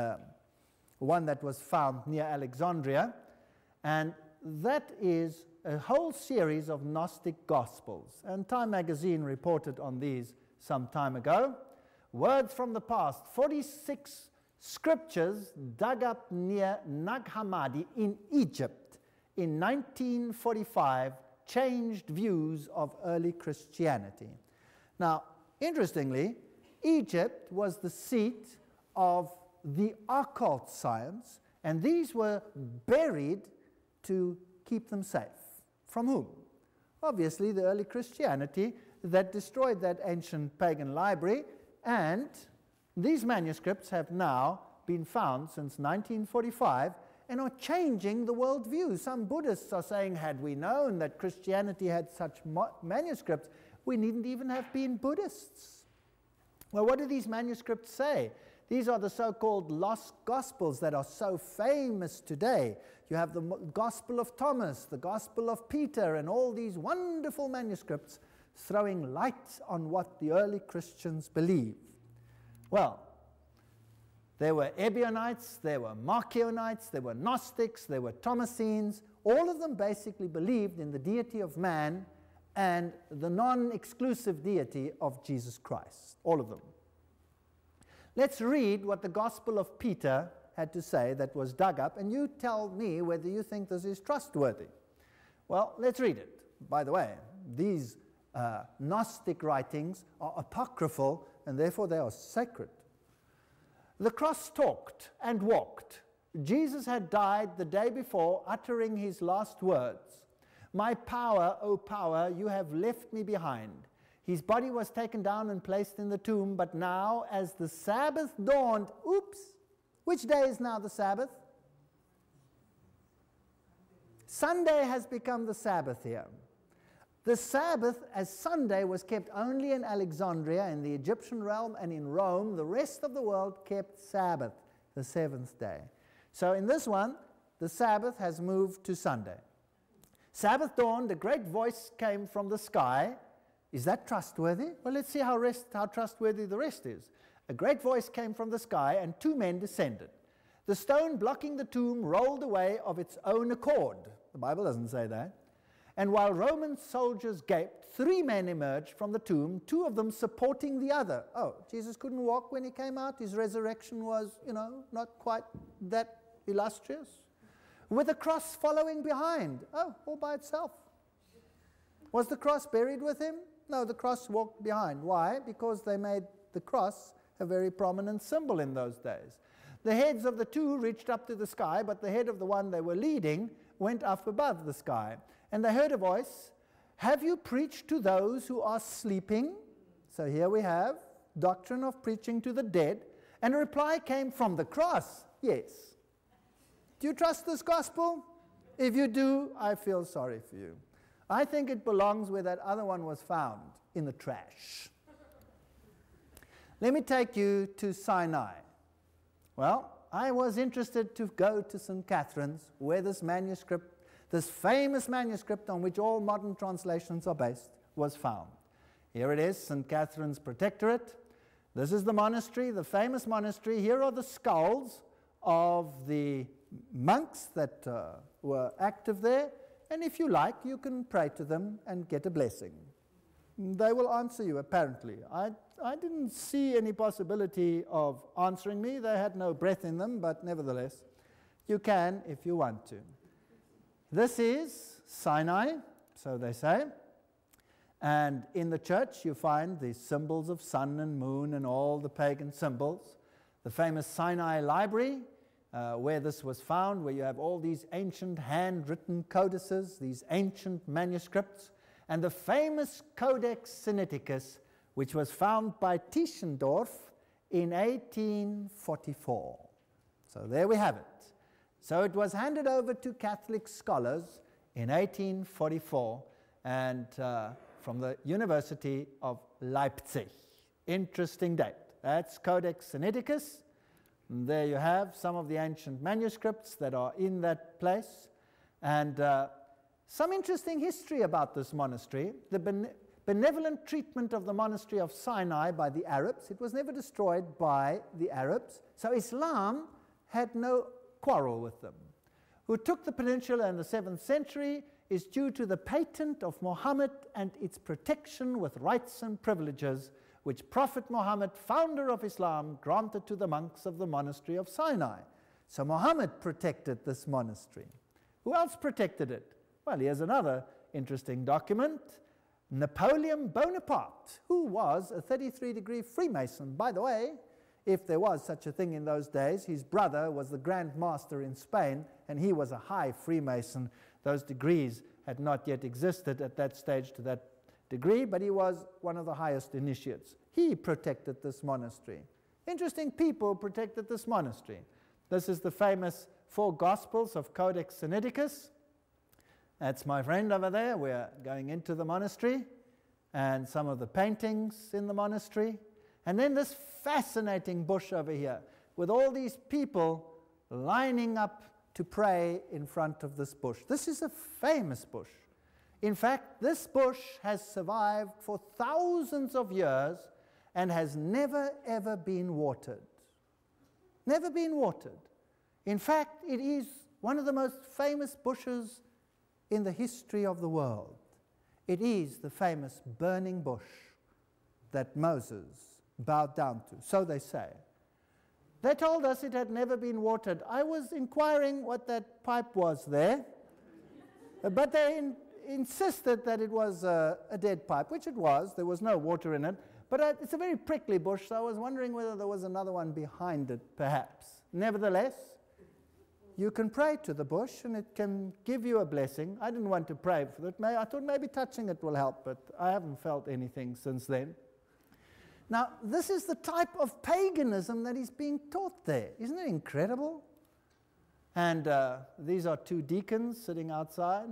one that was found near Alexandria, and that is a whole series of Gnostic Gospels. And Time magazine reported on these some time ago. Words from the past, 46 scriptures dug up near Nag Hammadi in Egypt in 1945 changed views of early Christianity. Now, interestingly, Egypt was the seat of the occult science, and these were buried to keep them safe. From whom? Obviously, the early Christianity that destroyed that ancient pagan library, and these manuscripts have now been found since 1945 and are changing the worldview. Some Buddhists are saying, had we known that Christianity had such manuscripts, we needn't even have been Buddhists. Well, what do these manuscripts say? These are the so-called lost Gospels that are so famous today. You have the Gospel of Thomas, the Gospel of Peter, and all these wonderful manuscripts throwing light on what the early Christians believed. Well, there were Ebionites, there were Marcionites, there were Gnostics, there were Thomasines. All of them basically believed in the deity of man and the non-exclusive deity of Jesus Christ, all of them. Let's read what the Gospel of Peter had to say that was dug up, and you tell me whether you think this is trustworthy. Well, let's read it. By the way, these Gnostic writings are apocryphal, and therefore they are sacred. The cross talked and walked. Jesus had died the day before, uttering his last words. My power, O power, you have left me behind. His body was taken down and placed in the tomb, but now as the Sabbath dawned, oops, which day is now the Sabbath? Sunday has become the Sabbath here. The Sabbath as Sunday was kept only in Alexandria, in the Egyptian realm, and in Rome. The rest of the world kept Sabbath, the seventh day. So in this one, the Sabbath has moved to Sunday. Sabbath dawned, a great voice came from the sky. Is that trustworthy? Well, let's see how trustworthy the rest is. A great voice came from the sky, and two men descended. The stone blocking the tomb rolled away of its own accord. The Bible doesn't say that. And while Roman soldiers gaped, three men emerged from the tomb, two of them supporting the other. Oh, Jesus couldn't walk when he came out. His resurrection was, not quite that illustrious. With a cross following behind. Oh, all by itself. Was the cross buried with him? No, the cross walked behind. Why? Because they made the cross a very prominent symbol in those days. The heads of the two reached up to the sky, but the head of the one they were leading went up above the sky. And they heard a voice, "Have you preached to those who are sleeping?" So here we have doctrine of preaching to the dead. And a reply came from the cross, "Yes." Do you trust this gospel? If you do, I feel sorry for you. I think it belongs where that other one was found, in the trash. Let me take you to Sinai. Well, I was interested to go to St. Catherine's, where this manuscript, this famous manuscript on which all modern translations are based, was found. Here it is, St. Catherine's Protectorate. This is the monastery, the famous monastery. Here are the skulls of the monks that were active there. And if you like, you can pray to them and get a blessing. They will answer you, apparently. I didn't see any possibility of answering me. They had no breath in them, but nevertheless, you can if you want to. This is Sinai, so they say. And in the church, you find the symbols of sun and moon and all the pagan symbols. The famous Sinai Library, where this was found, where you have all these ancient handwritten codices, these ancient manuscripts, and the famous Codex Sinaiticus, which was found by Tischendorf in 1844. So there we have it. So it was handed over to Catholic scholars in 1844 and from the University of Leipzig. Interesting date. That's Codex Sinaiticus. And there you have some of the ancient manuscripts that are in that place. And some interesting history about this monastery. The benevolent treatment of the monastery of Sinai by the Arabs. It was never destroyed by the Arabs. So Islam had no quarrel with them. Who took the peninsula in the 7th century is due to the patent of Muhammad and its protection with rights and privileges which Prophet Muhammad, founder of Islam, granted to the monks of the monastery of Sinai. So Muhammad protected this monastery. Who else protected it? Well, here's another interesting document. Napoleon Bonaparte, who was a 33-degree Freemason. By the way, if there was such a thing in those days, his brother was the Grand Master in Spain, and he was a high Freemason. Those degrees had not yet existed at that stage to that degree, but he was one of the highest initiates. He protected this monastery. Interesting people protected this monastery. This is the famous 4 Gospels of Codex Sinaiticus. That's my friend over there. We're going into the monastery, and some of the paintings in the monastery. And then this fascinating bush over here, with all these people lining up to pray in front of this bush. This is a famous bush. In fact, this bush has survived for thousands of years and has never, ever been watered. Never been watered. In fact, it is one of the most famous bushes in the history of the world. It is the famous burning bush that Moses bowed down to, so they say. They told us it had never been watered. I was inquiring what that pipe was there, but they insisted that it was a dead pipe, which it was. There was no water in it, but it's a very prickly bush, so I was wondering whether there was another one behind it, perhaps. Nevertheless, you can pray to the bush, and it can give you a blessing. I didn't want to pray for it. I thought maybe touching it will help, but I haven't felt anything since then. Now, this is the type of paganism that is being taught there. Isn't it incredible? And these are 2 deacons sitting outside.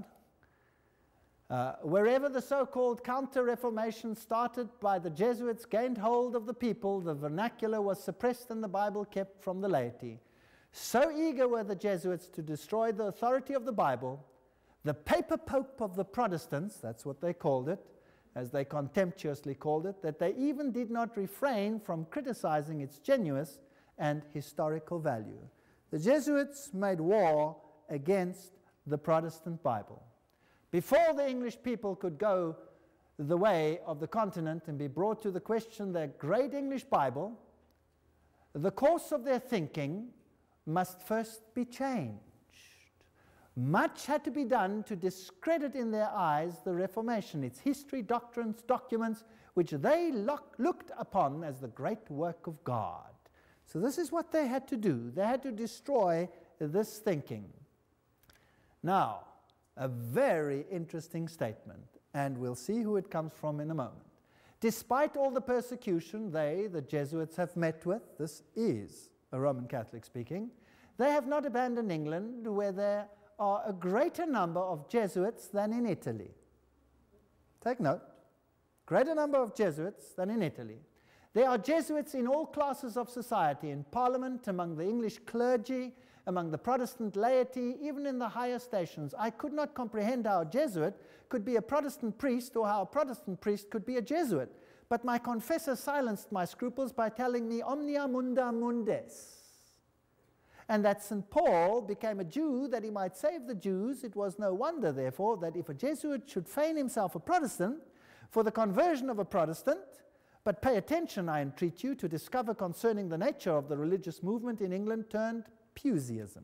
Wherever the so-called counter-reformation started by the Jesuits gained hold of the people, the vernacular was suppressed and the Bible kept from the laity. So eager were the Jesuits to destroy the authority of the Bible, the paper pope of the Protestants, that's what they called it, as they contemptuously called it, that they even did not refrain from criticizing its genuine and historical value. The Jesuits made war against the Protestant Bible. Before the English people could go the way of the continent and be brought to the question their great English Bible, the course of their thinking must first be changed. Much had to be done to discredit in their eyes the Reformation, its history, doctrines, documents, which they looked upon as the great work of God. So this is what they had to do. They had to destroy this thinking. Now, a very interesting statement, and we'll see who it comes from in a moment. Despite all the persecution the Jesuits, have met with, this is a Roman Catholic speaking, they have not abandoned England, where there are a greater number of Jesuits than in Italy. Take note, greater number of Jesuits than in Italy. There are Jesuits in all classes of society, in Parliament, among the English clergy, among the Protestant laity, even in the higher stations. I could not comprehend how a Jesuit could be a Protestant priest or how a Protestant priest could be a Jesuit. But my confessor silenced my scruples by telling me omnia munda mundes. And that St. Paul became a Jew that he might save the Jews. It was no wonder, therefore, that if a Jesuit should feign himself a Protestant for the conversion of a Protestant, but pay attention, I entreat you, to discover concerning the nature of the religious movement in England turned Puseyism.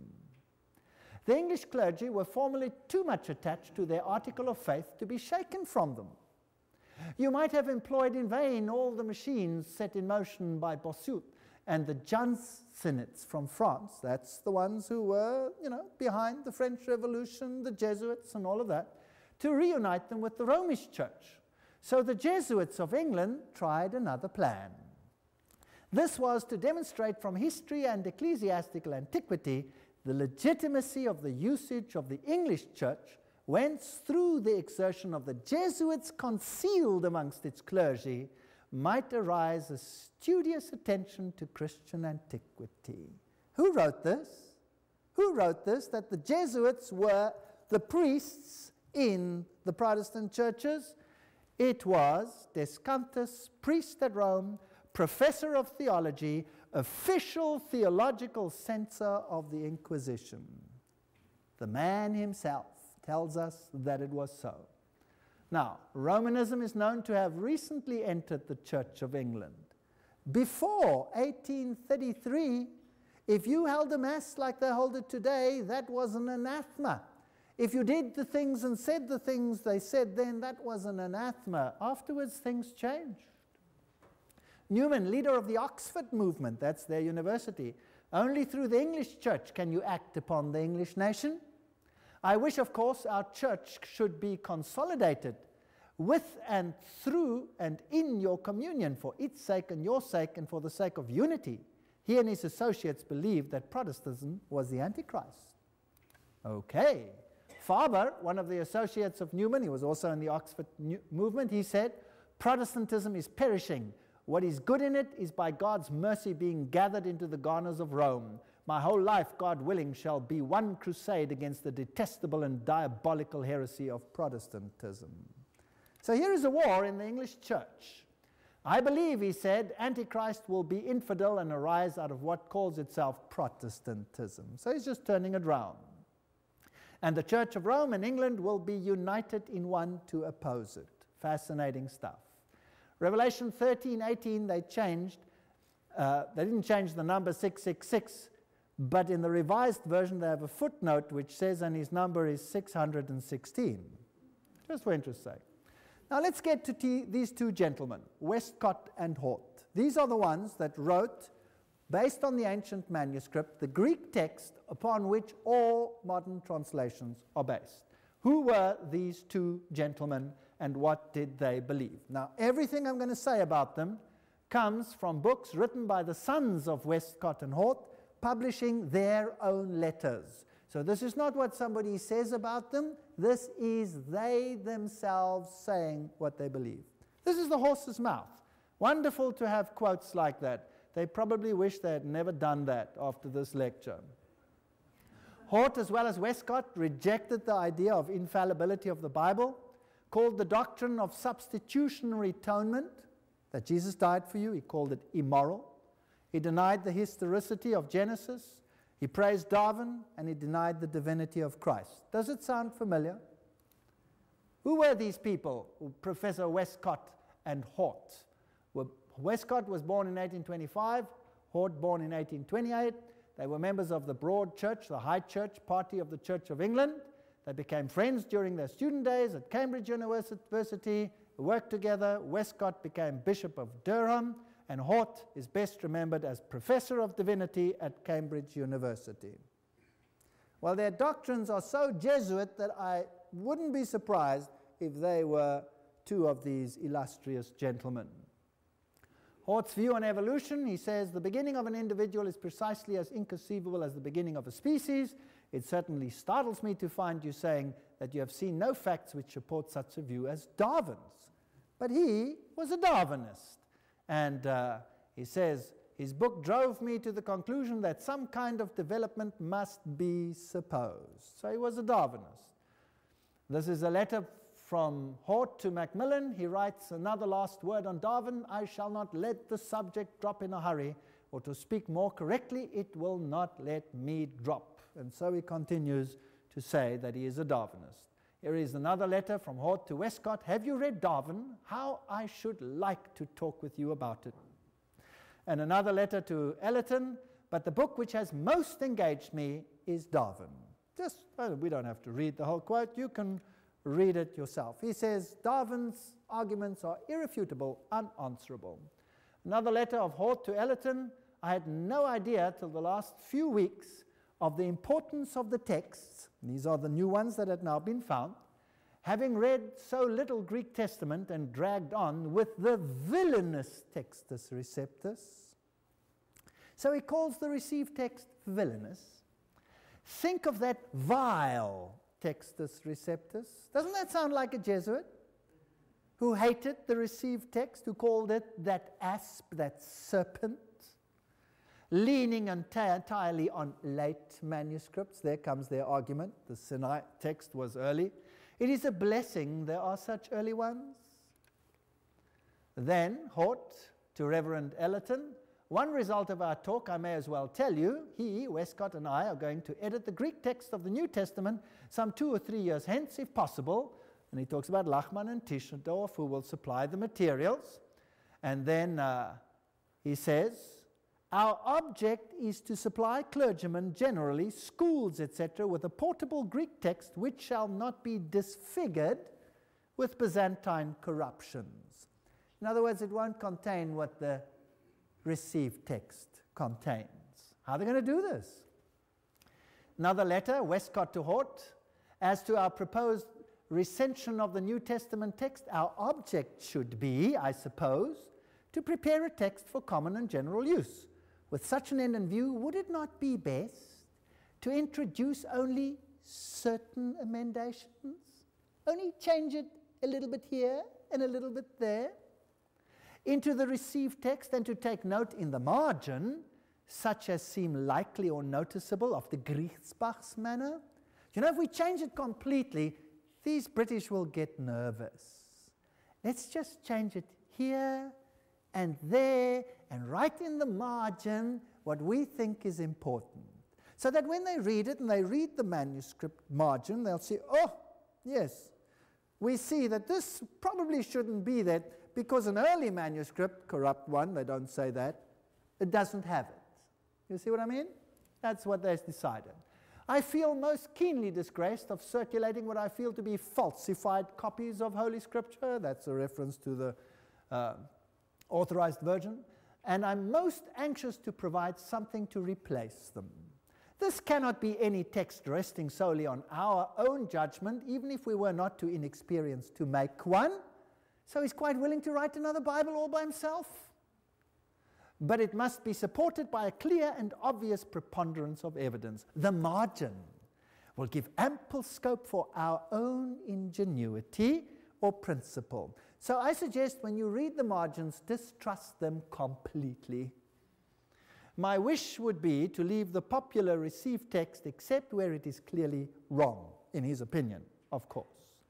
The English clergy were formerly too much attached to their article of faith to be shaken from them. You might have employed in vain all the machines set in motion by Bossuet and the Jansenists from France. That's the ones who were, behind the French Revolution, the Jesuits and all of that, to reunite them with the Romish Church. So the Jesuits of England tried another plan. This was to demonstrate from history and ecclesiastical antiquity the legitimacy of the usage of the English Church, whence through the exertion of the Jesuits concealed amongst its clergy might arise a studious attention to Christian antiquity. Who wrote this? Who wrote this? That the Jesuits were the priests in the Protestant churches. It was Descantus, priest at Rome, professor of theology, official theological censor of the Inquisition. The man himself tells us that it was so. Now, Romanism is known to have recently entered the Church of England. Before 1833, if you held a mass like they hold it today, that was an anathema. If you did the things and said the things they said then, that was an anathema. Afterwards, things changed. Newman, leader of the Oxford movement, that's their university, only through the English church can you act upon the English nation. I wish, of course, our church should be consolidated with and through and in your communion for its sake and your sake and for the sake of unity. He and his associates believed that Protestantism was the Antichrist. Okay. Faber, one of the associates of Newman, he was also in the Oxford movement, he said, Protestantism is perishing. What is good in it is by God's mercy being gathered into the garners of Rome. My whole life, God willing, shall be one crusade against the detestable and diabolical heresy of Protestantism. So here is a war in the English church. I believe, he said, Antichrist will be infidel and arise out of what calls itself Protestantism. So he's just turning it round. And the Church of Rome and England will be united in one to oppose it. Fascinating stuff. Revelation 13:18, they changed. They didn't change the number 666, but in the Revised Version they have a footnote which says, and his number is 616. Just for interest's sake. Now let's get to these two gentlemen, Westcott and Hort. These are the ones that wrote, based on the ancient manuscript, the Greek text upon which all modern translations are based. Who were these two gentlemen and what did they believe? Now, everything I'm going to say about them comes from books written by the sons of Westcott and Hort, publishing their own letters. So this is not what somebody says about them. This is they themselves saying what they believe. This is the horse's mouth. Wonderful to have quotes like that. They probably wish they had never done that after this lecture. Hort, as well as Westcott, rejected the idea of infallibility of the Bible, called the doctrine of substitutionary atonement, that Jesus died for you. He called it immoral. He denied the historicity of Genesis. He praised Darwin, and he denied the divinity of Christ. Does it sound familiar? Who were these people, Professor Westcott and Hort? Well, Westcott was born in 1825, Hort born in 1828. They were members of the Broad Church, the High Church party of the Church of England. They became friends during their student days at Cambridge University, worked together. Westcott became Bishop of Durham, and Hort is best remembered as Professor of Divinity at Cambridge University. Well, their doctrines are so Jesuit that I wouldn't be surprised if they were two of these illustrious gentlemen. Hort's view on evolution, he says, the beginning of an individual is precisely as inconceivable as the beginning of a species. It certainly startles me to find you saying that you have seen no facts which support such a view as Darwin's. But he was a Darwinist. And he says, his book drove me to the conclusion that some kind of development must be supposed. So he was a Darwinist. This is a letter from Hort to Macmillan. He writes, another last word on Darwin. I shall not let the subject drop in a hurry, or to speak more correctly, it will not let me drop. And so he continues to say that he is a Darwinist. Here is another letter from Hort to Westcott. Have you read Darwin? How I should like to talk with you about it. And another letter to Ellerton. But the book which has most engaged me is Darwin. We don't have to read the whole quote. You can read it yourself. He says, Darwin's arguments are irrefutable, unanswerable. Another letter of Hort to Ellerton. I had no idea till the last few weeks of the importance of the texts. These are the new ones that had now been found. Having read so little Greek Testament and dragged on with the villainous Textus Receptus. So he calls the received text villainous. Think of that vile Textus Receptus. Doesn't that sound like a Jesuit who hated the received text, who called it that asp, that serpent, leaning entirely on late manuscripts? There comes their argument. The Sinai text was early. It is a blessing there are such early ones. Then, Hort to Reverend Ellerton. One result of our talk, I may as well tell you, he, Westcott, and I are going to edit the Greek text of the New Testament some 2 or 3 years hence, if possible. And he talks about Lachmann and Tischendorf, who will supply the materials. And then he says, our object is to supply clergymen generally, schools, etc., with a portable Greek text which shall not be disfigured with Byzantine corruptions. In other words, it won't contain what the received text contains. How are they going to do this? Another letter, Westcott to Hort. As to our proposed recension of the New Testament text, our object should be, I suppose, to prepare a text for common and general use. With such an end in view, would it not be best to introduce only certain emendations? Only change it a little bit here and a little bit there into the received text, and to take note in the margin, such as seem likely or noticeable, of the Griesbach's manner? You know, if we change it completely, these British will get nervous. Let's just change it here and there, and right in the margin what we think is important. So that when they read it and they read the manuscript margin, they'll say, oh, yes, we see that this probably shouldn't be there because an early manuscript, corrupt one, they don't say that, it doesn't have it. You see what I mean? That's what they've decided. I feel most keenly disgraced of circulating what I feel to be falsified copies of Holy Scripture. That's a reference to the Authorized Version, and I'm most anxious to provide something to replace them. This cannot be any text resting solely on our own judgment, even if we were not too inexperienced to make one. So he's quite willing to write another Bible all by himself. But it must be supported by a clear and obvious preponderance of evidence. The margin will give ample scope for our own ingenuity or principle. So I suggest when you read the margins, distrust them completely. My wish would be to leave the popular received text except where it is clearly wrong, in his opinion, of course.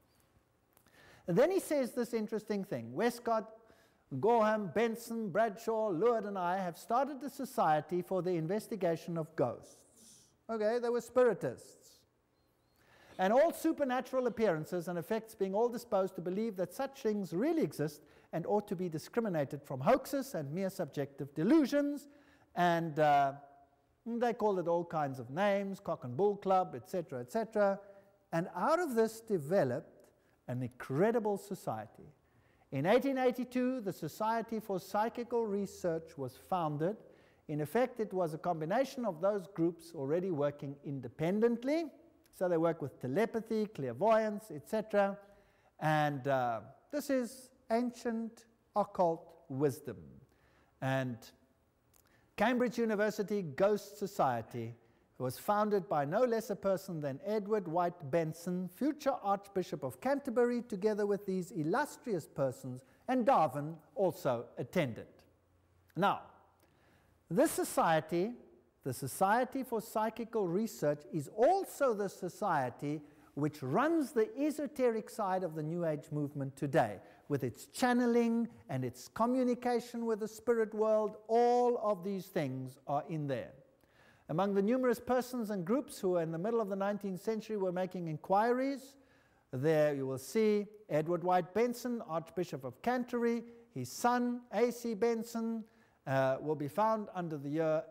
And then he says this interesting thing. Westcott, Gorham, Benson, Bradshaw, Lord, and I have started a society for the investigation of ghosts. Okay, they were spiritists. And all supernatural appearances and effects being all disposed to believe that such things really exist and ought to be discriminated from hoaxes and mere subjective delusions. And They called it all kinds of names, Cock and Bull Club, etc., etc. And out of this developed an incredible society. In 1882, the Society for Psychical Research was founded. In effect, it was a combination of those groups already working independently. So they work with telepathy, clairvoyance, etc. And this is ancient occult wisdom. And Cambridge University Ghost Society was founded by no less a person than Edward White Benson, future Archbishop of Canterbury, together with these illustrious persons, and Darwin also attended. Now, this society, the Society for Psychical Research, is also the society which runs the esoteric side of the New Age movement today, with its channeling and its communication with the spirit world. All of these things are in there. Among the numerous persons and groups who in the middle of the 19th century were making inquiries, there you will see Edward White Benson, Archbishop of Canterbury. His son, A.C. Benson, will be found under the year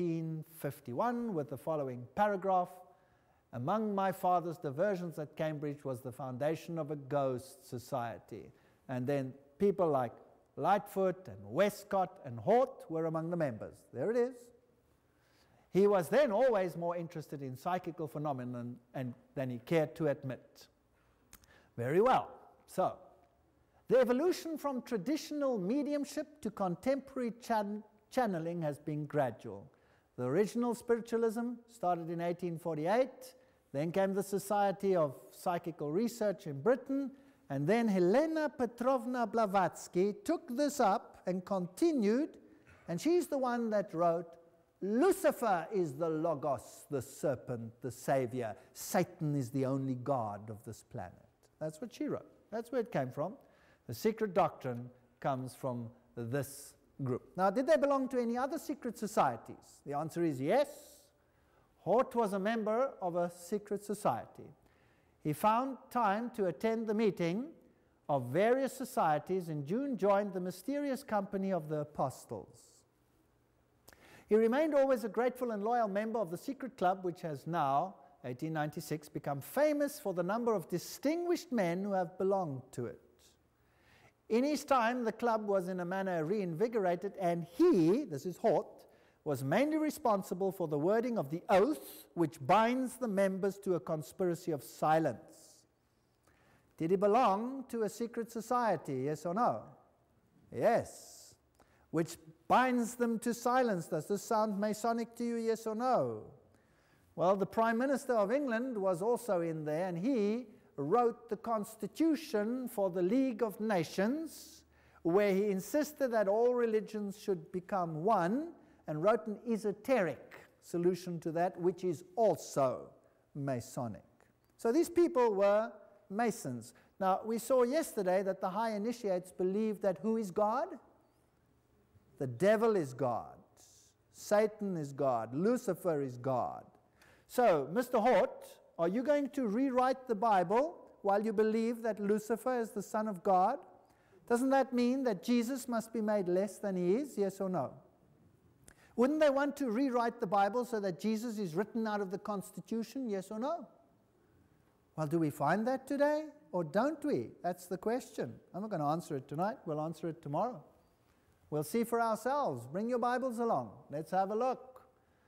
1851 with the following paragraph. Among my father's diversions at Cambridge was the foundation of a ghost society. And then people like Lightfoot and Westcott and Hort were among the members. There it is. He was then always more interested in psychical phenomena than he cared to admit. Very well. So, the evolution from traditional mediumship to contemporary channeling has been gradual. The original spiritualism started in 1848, then came the Society of Psychical Research in Britain, and then Helena Petrovna Blavatsky took this up and continued, and she's the one that wrote, Lucifer is the Logos, the serpent, the savior. Satan is the only god of this planet. That's what she wrote. That's where it came from. The secret doctrine comes from this group. Now, did they belong to any other secret societies? The answer is yes. Hort was a member of a secret society. He found time to attend the meeting of various societies and June joined the mysterious company of the Apostles. He remained always a grateful and loyal member of the secret club, which has now, 1896, become famous for the number of distinguished men who have belonged to it. In his time, the club was in a manner reinvigorated, and he, this is Hort, was mainly responsible for the wording of the oath which binds the members to a conspiracy of silence. Did he belong to a secret society, yes or no? Yes. Which binds them to silence. Does this sound Masonic to you, yes or no? Well, the Prime Minister of England was also in there, and he wrote the Constitution for the League of Nations, where he insisted that all religions should become one, and wrote an esoteric solution to that, which is also Masonic. So these people were Masons. Now, we saw yesterday that the high initiates believed that who is God? The devil is God. Satan is God. Lucifer is God. So, Mr. Hort, are you going to rewrite the Bible while you believe that Lucifer is the Son of God? Doesn't that mean that Jesus must be made less than he is, yes or no? Wouldn't they want to rewrite the Bible so that Jesus is written out of the Constitution, yes or no? Well, do we find that today or don't we? That's the question. I'm not going to answer it tonight. We'll answer it tomorrow. We'll see for ourselves. Bring your Bibles along. Let's have a look.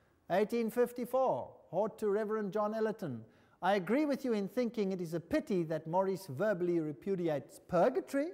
1854, Hort to Reverend John Ellerton. I agree with you in thinking it is a pity that Maurice verbally repudiates purgatory,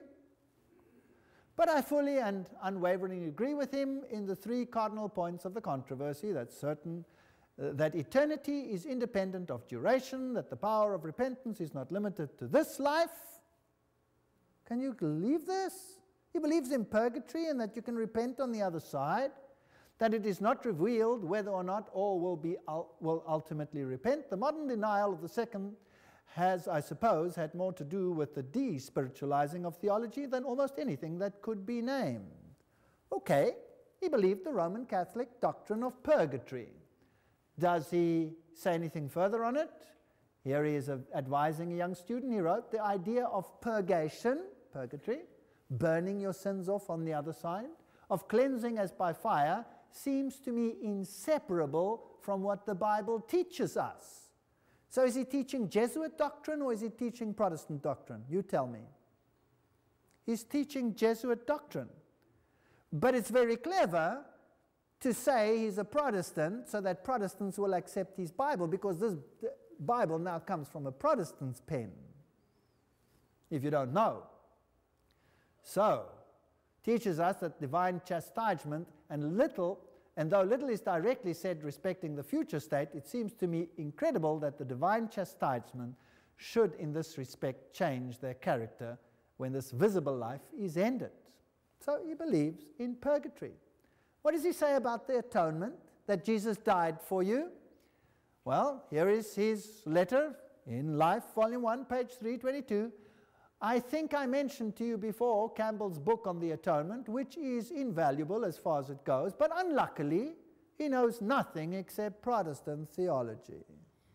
but I fully and unwaveringly agree with him in the three cardinal points of the controversy. That's certain, that eternity is independent of duration, that the power of repentance is not limited to this life. Can you believe this? He believes in purgatory and that you can repent on the other side, that it is not revealed whether or not all will ultimately repent. The modern denial of the second has, I suppose, had more to do with the de-spiritualizing of theology than almost anything that could be named. Okay, he believed the Roman Catholic doctrine of purgatory. Does he say anything further on it? Here he is advising a young student. He wrote, the idea of purgation, purgatory, burning your sins off on the other side, of cleansing as by fire, seems to me inseparable from what the Bible teaches us. So is he teaching Jesuit doctrine or is he teaching Protestant doctrine? You tell me. He's teaching Jesuit doctrine. But it's very clever to say he's a Protestant so that Protestants will accept his Bible, because this Bible now comes from a Protestant's pen, if you don't know. So, teaches us that divine chastisement, and though little is directly said respecting the future state, it seems to me incredible that the divine chastisement should in this respect change their character when this visible life is ended. So he believes in purgatory. What does he say about the atonement, that Jesus died for you? Well, here is his letter in Life, Volume 1, page 322. I think I mentioned to you before Campbell's book on the atonement, which is invaluable as far as it goes, but unluckily, he knows nothing except Protestant theology.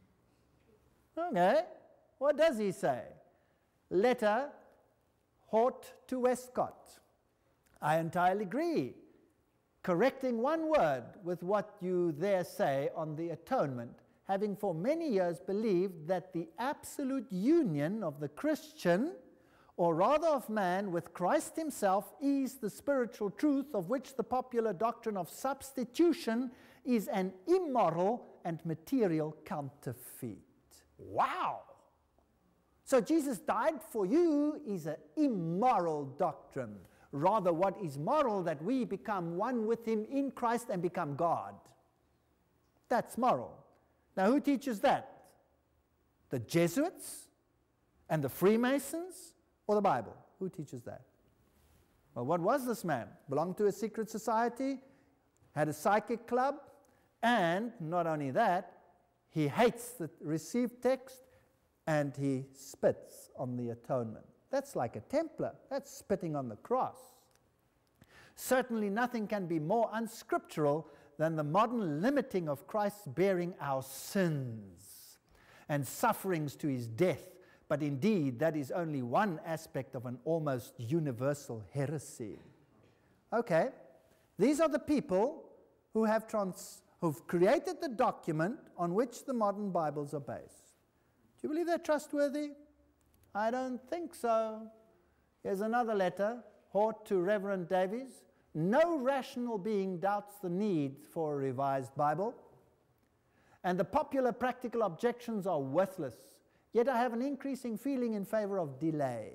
Okay, what does he say? Letter, Hort to Westcott. I entirely agree. Correcting one word with what you there say on the atonement, having for many years believed that the absolute union of the Christian, or rather of man, with Christ himself is the spiritual truth, of which the popular doctrine of substitution is an immoral and material counterfeit. Wow! So Jesus died for you is an immoral doctrine. Rather, what is moral, that we become one with him in Christ and become God. That's moral. Now, who teaches that? The Jesuits and the Freemasons or the Bible? Who teaches that? Well, what was this man? Belonged to a secret society, had a psychic club, and not only that, he hates the received text and he spits on the atonement. That's like a Templar. That's spitting on the cross. Certainly nothing can be more unscriptural than the modern limiting of Christ's bearing our sins and sufferings to his death. But indeed, that is only one aspect of an almost universal heresy. Okay, these are the people who who've created the document on which the modern Bibles are based. Do you believe they're trustworthy? I don't think so. Here's another letter, Hort to Reverend Davies. No rational being doubts the need for a revised Bible, and the popular practical objections are worthless. Yet I have an increasing feeling in favor of delay.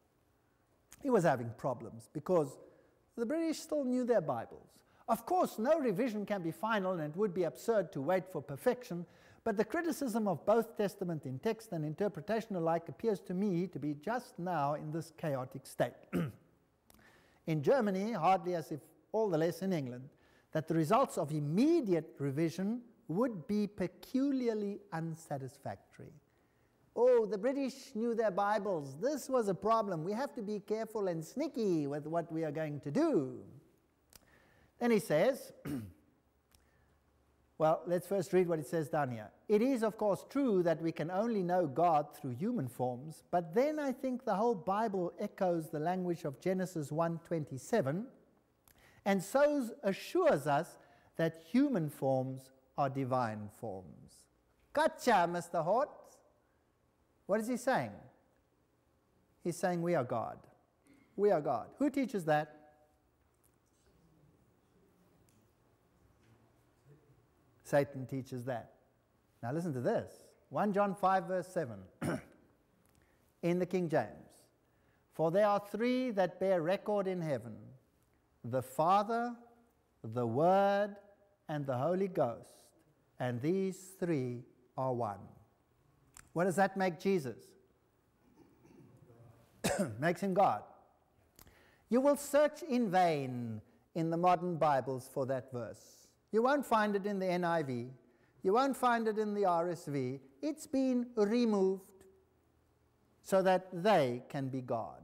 He was having problems because the British still knew their Bibles. Of course, no revision can be final, and it would be absurd to wait for perfection, but the criticism of both Testament in text and interpretation alike appears to me to be just now in this chaotic state. In Germany, hardly as if all the less in England, that the results of immediate revision would be peculiarly unsatisfactory. Oh, the British knew their Bibles. This was a problem. We have to be careful and sneaky with what we are going to do. Then he says, well, let's first read what it says down here. It is, of course, true that we can only know God through human forms, but then I think the whole Bible echoes the language of Genesis 1:27, and so assures us that human forms are divine forms. Gotcha, Mr. Hort. What is he saying? He's saying we are God. We are God. Who teaches that? Satan teaches that. Now listen to this. 1 John 5 verse 7 in the King James. For there are three that bear record in heaven, the Father, the Word, and the Holy Ghost, and these three are one. What does that make Jesus? Makes him God. You will search in vain in the modern Bibles for that verse. You won't find it in the NIV. You won't find it in the RSV. It's been removed so that they can be God.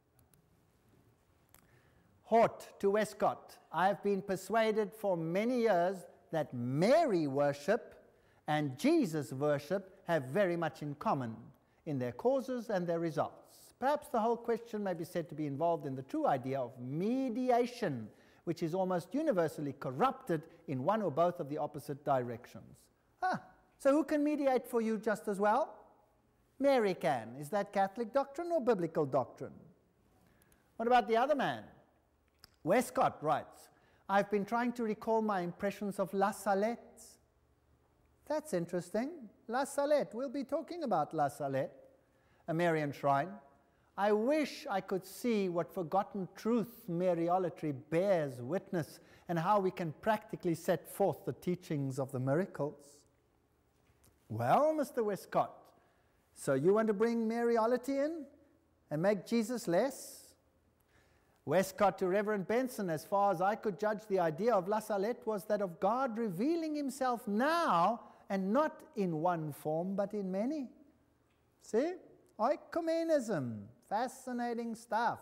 Hort to Westcott. I have been persuaded for many years that Mary worship and Jesus worship have very much in common in their causes and their results. Perhaps the whole question may be said to be involved in the true idea of mediation, which is almost universally corrupted in one or both of the opposite directions. So who can mediate for you just as well? Mary can. Is that Catholic doctrine or biblical doctrine? What about the other man? Westcott writes, I've been trying to recall my impressions of La Salette. That's interesting. La Salette. We'll be talking about La Salette, a Marian shrine. I wish I could see what forgotten truth Mariolatry bears witness and how we can practically set forth the teachings of the miracles. Well, Mr. Westcott, so you want to bring Mariolatry in and make Jesus less? Westcott to Reverend Benson, as far as I could judge, the idea of La Salette was that of God revealing himself now and not in one form but in many. See? Oikomenism. Fascinating stuff.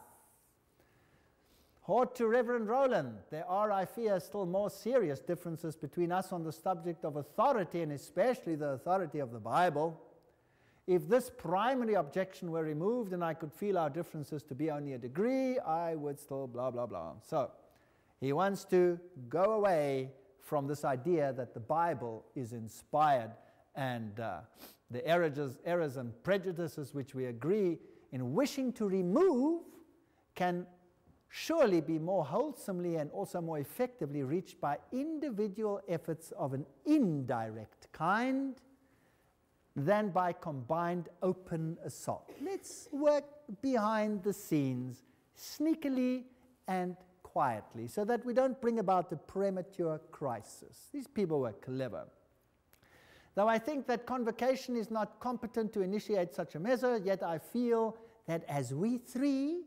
Hort to Reverend Rowland. There are, I fear, still more serious differences between us on the subject of authority, and especially the authority of the Bible. If this primary objection were removed and I could feel our differences to be only a degree, I would still blah, blah, blah. So, he wants to go away from this idea that the Bible is inspired, and the errors and prejudices which we agree in wishing to remove can surely be more wholesomely and also more effectively reached by individual efforts of an indirect kind than by combined open assault. Let's work behind the scenes, sneakily and quietly, so that we don't bring about a premature crisis. These people were clever. Though I think that convocation is not competent to initiate such a measure, yet I feel that as we three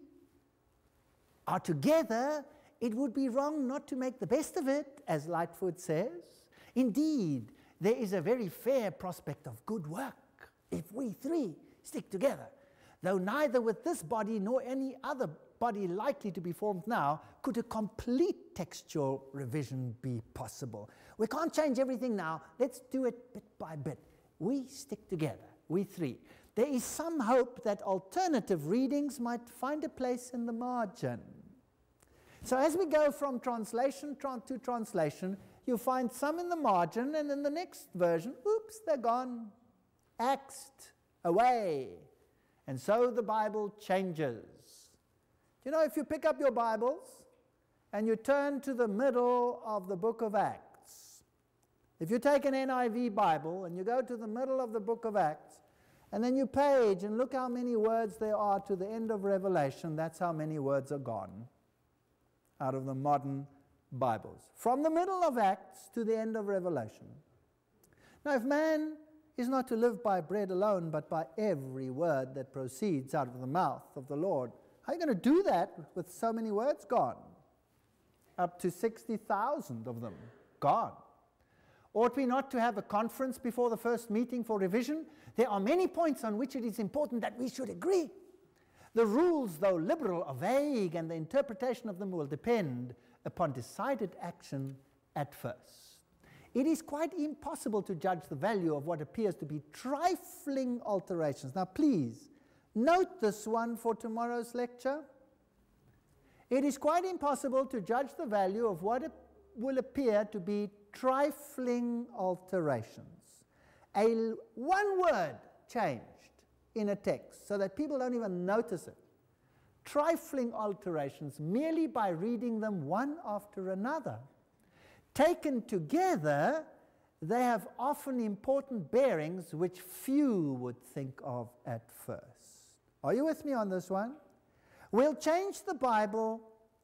are together, it would be wrong not to make the best of it, as Lightfoot says. Indeed, there is a very fair prospect of good work if we three stick together, though neither with this body nor any other body likely to be formed now could a complete textual revision be possible. We can't change everything now. Let's do it bit by bit. We stick together, we three. There is some hope that alternative readings might find a place in the margin. So as we go from translation to translation, you'll find some in the margin, and in the next version, oops, they're gone, axed away. And so the Bible changes. You know, if you pick up your Bibles and you turn to the middle of the book of Acts, if you take an NIV Bible and you go to the middle of the book of Acts, and then you page and look how many words there are to the end of Revelation, that's how many words are gone out of the modern Bibles. From the middle of Acts to the end of Revelation. Now, if man is not to live by bread alone, but by every word that proceeds out of the mouth of the Lord, how are you going to do that with so many words gone? Up to 60,000 of them gone. Ought we not to have a conference before the first meeting for revision? There are many points on which it is important that we should agree. The rules, though liberal, are vague, and the interpretation of them will depend upon decided action at first. It is quite impossible to judge the value of what appears to be trifling alterations. Now, please, note this one for tomorrow's lecture. It is quite impossible to judge the value of what will appear to be trifling alterations. One word changed in a text so that people don't even notice it. Trifling alterations merely by reading them one after another. Taken together, they have often important bearings which few would think of at first. Are you with me on this one? We'll change the Bible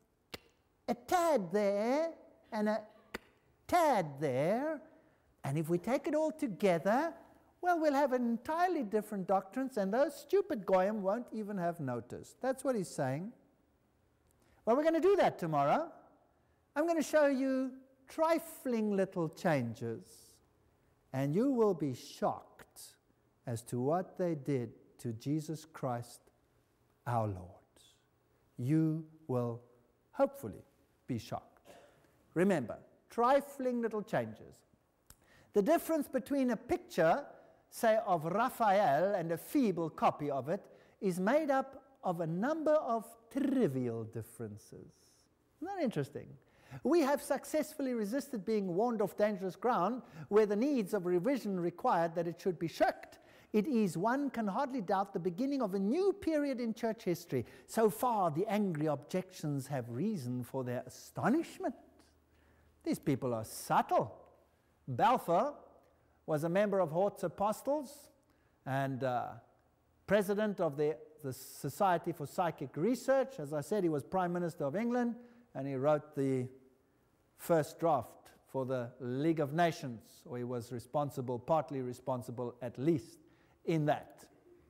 a tad there and a tad there, and if we take it all together, well, we'll have entirely different doctrines, and those stupid goyim won't even have noticed. That's what he's saying. Well, we're going to do that tomorrow. I'm going to show you trifling little changes, and you will be shocked as to what they did to Jesus Christ, our Lord. You will hopefully be shocked. Remember, trifling little changes. The difference between a picture, say, of Raphael and a feeble copy of it is made up of a number of trivial differences. Isn't that interesting? We have successfully resisted being warned off dangerous ground where the needs of revision required that it should be shirked. It is, one can hardly doubt, the beginning of a new period in church history. So far, the angry objections have reason for their astonishment. These people are subtle. Balfour was a member of Hort's Apostles and president of the Society for Psychic Research. As I said, he was Prime Minister of England, and he wrote the first draft for the League of Nations, or he was responsible, partly responsible at least, in that.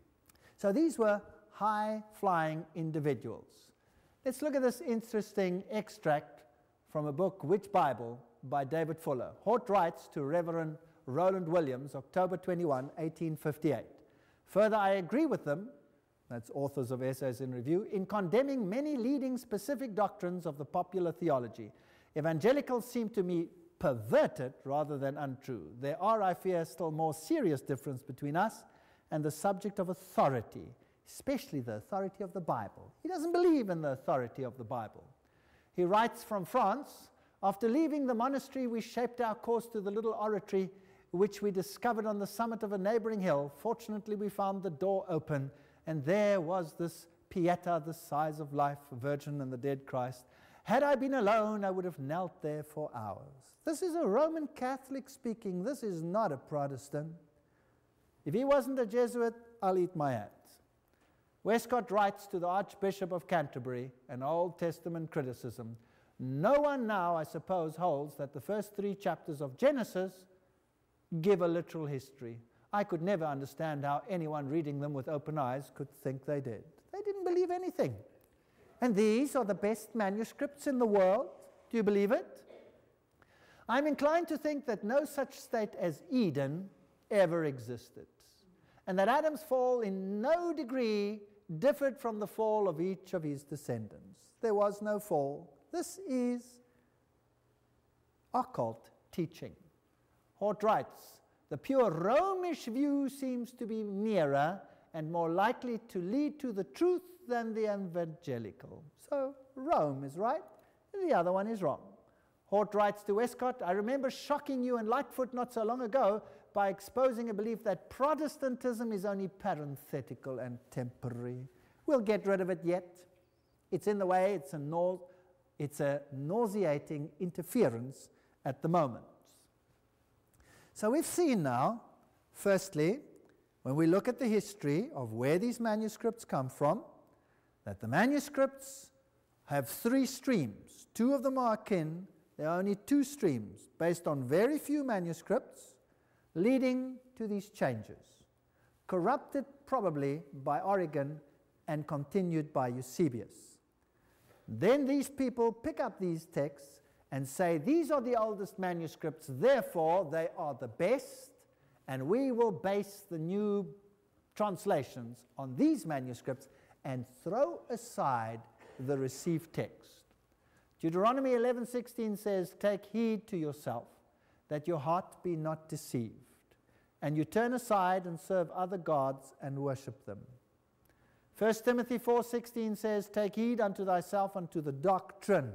So these were high-flying individuals. Let's look at this interesting extract from a book, Which Bible, by David Fuller. Hort writes to Reverend Roland Williams, October 21, 1858. Further, I agree with them, that's authors of Essays in Review, in condemning many leading specific doctrines of the popular theology. Evangelicals seem to me perverted rather than untrue. There are, I fear, still more serious difference between us and the subject of authority, especially the authority of the Bible. He doesn't believe in the authority of the Bible. He writes from France, after leaving the monastery, we shaped our course to the little oratory which we discovered on the summit of a neighboring hill. Fortunately, we found the door open, and there was this Pieta, the size of life, a Virgin and the dead Christ. Had I been alone, I would have knelt there for hours. This is a Roman Catholic speaking. This is not a Protestant. If he wasn't a Jesuit, I'll eat my hat. Westcott writes to the Archbishop of Canterbury, an Old Testament criticism, no one now, I suppose, holds that the first 3 chapters of Genesis give a literal history. I could never understand how anyone reading them with open eyes could think they did. They didn't believe anything. And these are the best manuscripts in the world. Do you believe it? I'm inclined to think that no such state as Eden ever existed, and that Adam's fall in no degree differed from the fall of each of his descendants. There was no fall. This is occult teaching. Hort writes, the pure Romish view seems to be nearer and more likely to lead to the truth than the evangelical. So Rome is right, and the other one is wrong. Hort writes to Westcott, I remember shocking you and Lightfoot not so long ago by exposing a belief that Protestantism is only parenthetical and temporary. We'll get rid of it yet. It's in the way, it's a nauseating interference at the moment. So we've seen now, firstly, when we look at the history of where these manuscripts come from, that the manuscripts have 3 streams. 2 of them are akin. There are only 2 streams based on very few manuscripts leading to these changes, corrupted probably by Origen and continued by Eusebius. Then these people pick up these texts and say, these are the oldest manuscripts, therefore they are the best, and we will base the new translations on these manuscripts and throw aside the received text. Deuteronomy 11:16 says, take heed to yourself, that your heart be not deceived, and you turn aside and serve other gods and worship them. 1 Timothy 4:16 says, take heed unto thyself and to the doctrine.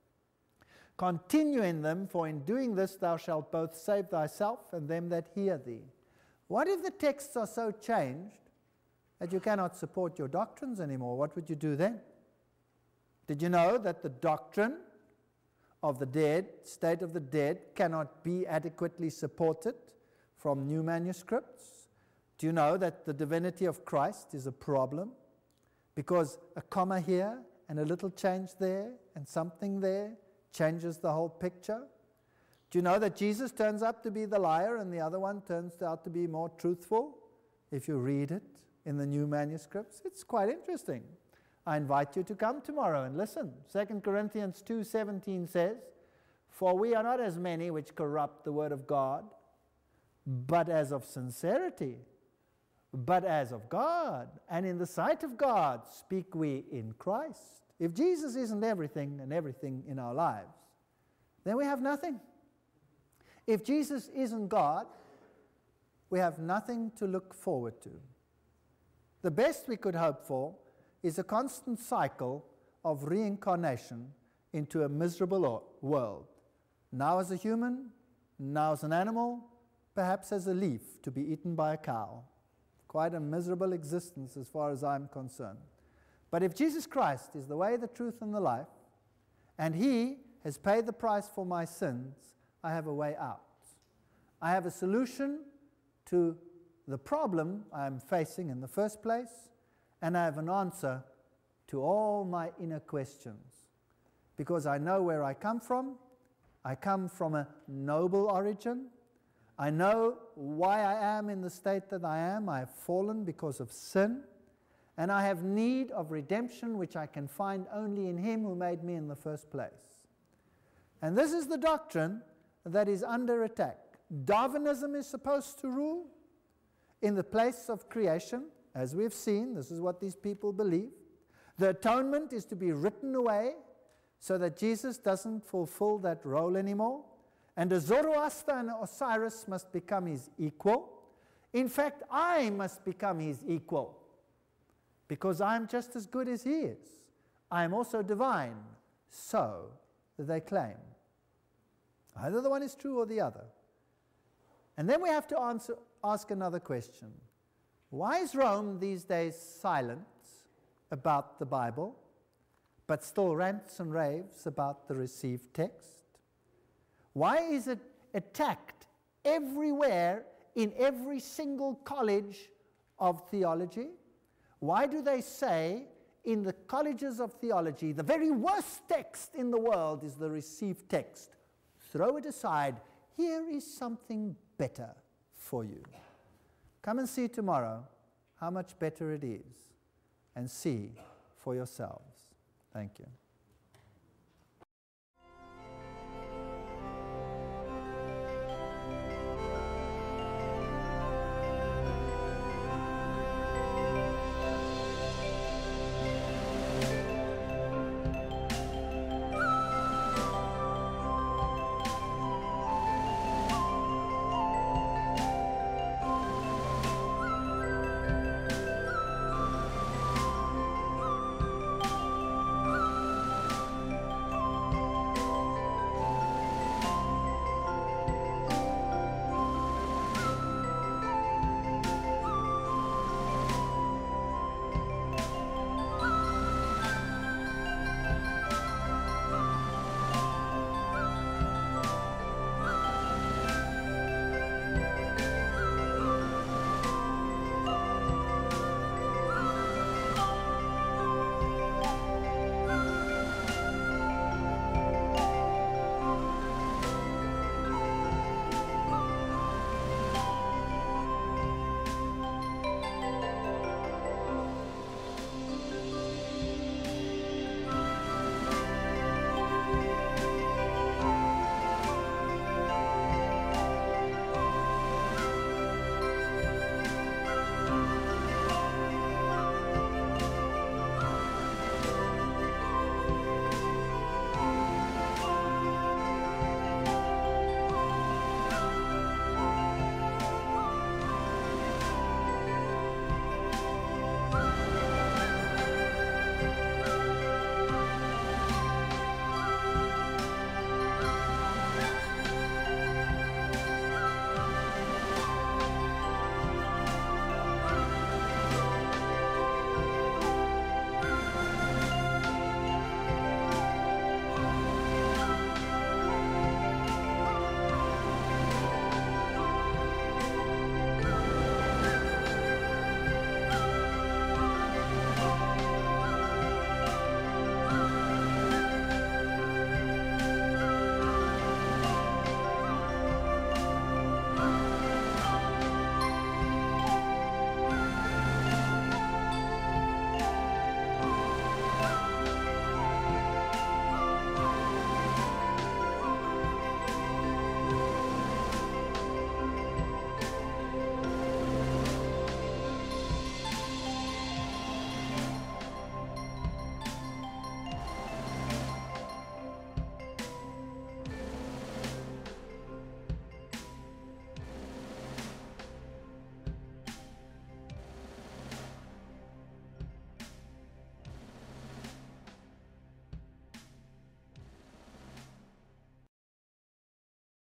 Continue in them, for in doing this thou shalt both save thyself and them that hear thee. What if the texts are so changed that you cannot support your doctrines anymore? What would you do then? Did you know that the doctrine of the dead, state of the dead, cannot be adequately supported from new manuscripts? Do you know that the divinity of Christ is a problem? Because a comma here and a little change there and something there changes the whole picture? Do you know that Jesus turns out to be the liar and the other one turns out to be more truthful if you read it in the new manuscripts? It's quite interesting. I invite you to come tomorrow and listen. 2 Corinthians 2:17 says, for we are not as many which corrupt the word of God, but as of sincerity, but as of God, and in the sight of God speak we in Christ. If Jesus isn't everything and everything in our lives, then we have nothing. If Jesus isn't God, we have nothing to look forward to. The best we could hope for is a constant cycle of reincarnation into a miserable world. Now as a human, now as an animal, perhaps as a leaf to be eaten by a cow. Quite a miserable existence as far as I'm concerned. But if Jesus Christ is the way, the truth, and the life, and He has paid the price for my sins, I have a way out. I have a solution to the problem I am facing in the first place, and I have an answer to all my inner questions. Because I know where I come from. I come from a noble origin. I know why I am in the state that I am. I have fallen because of sin. And I have need of redemption, which I can find only in Him who made me in the first place. And this is the doctrine that is under attack. Darwinism is supposed to rule in the place of creation, as we've seen. This is what these people believe. The atonement is to be written away so that Jesus doesn't fulfill that role anymore. And a Zoroaster and Osiris must become his equal. In fact, I must become his equal because I'm just as good as he is. I am also divine, so they claim. Either the one is true or the other. And then we have to ask another question. Why is Rome these days silent about the Bible, but still rants and raves about the received text? Why is it attacked everywhere in every single college of theology? Why do they say in the colleges of theology, the very worst text in the world is the received text? Throw it aside. Here is something better for you. Come and see tomorrow how much better it is, and see for yourselves. Thank you.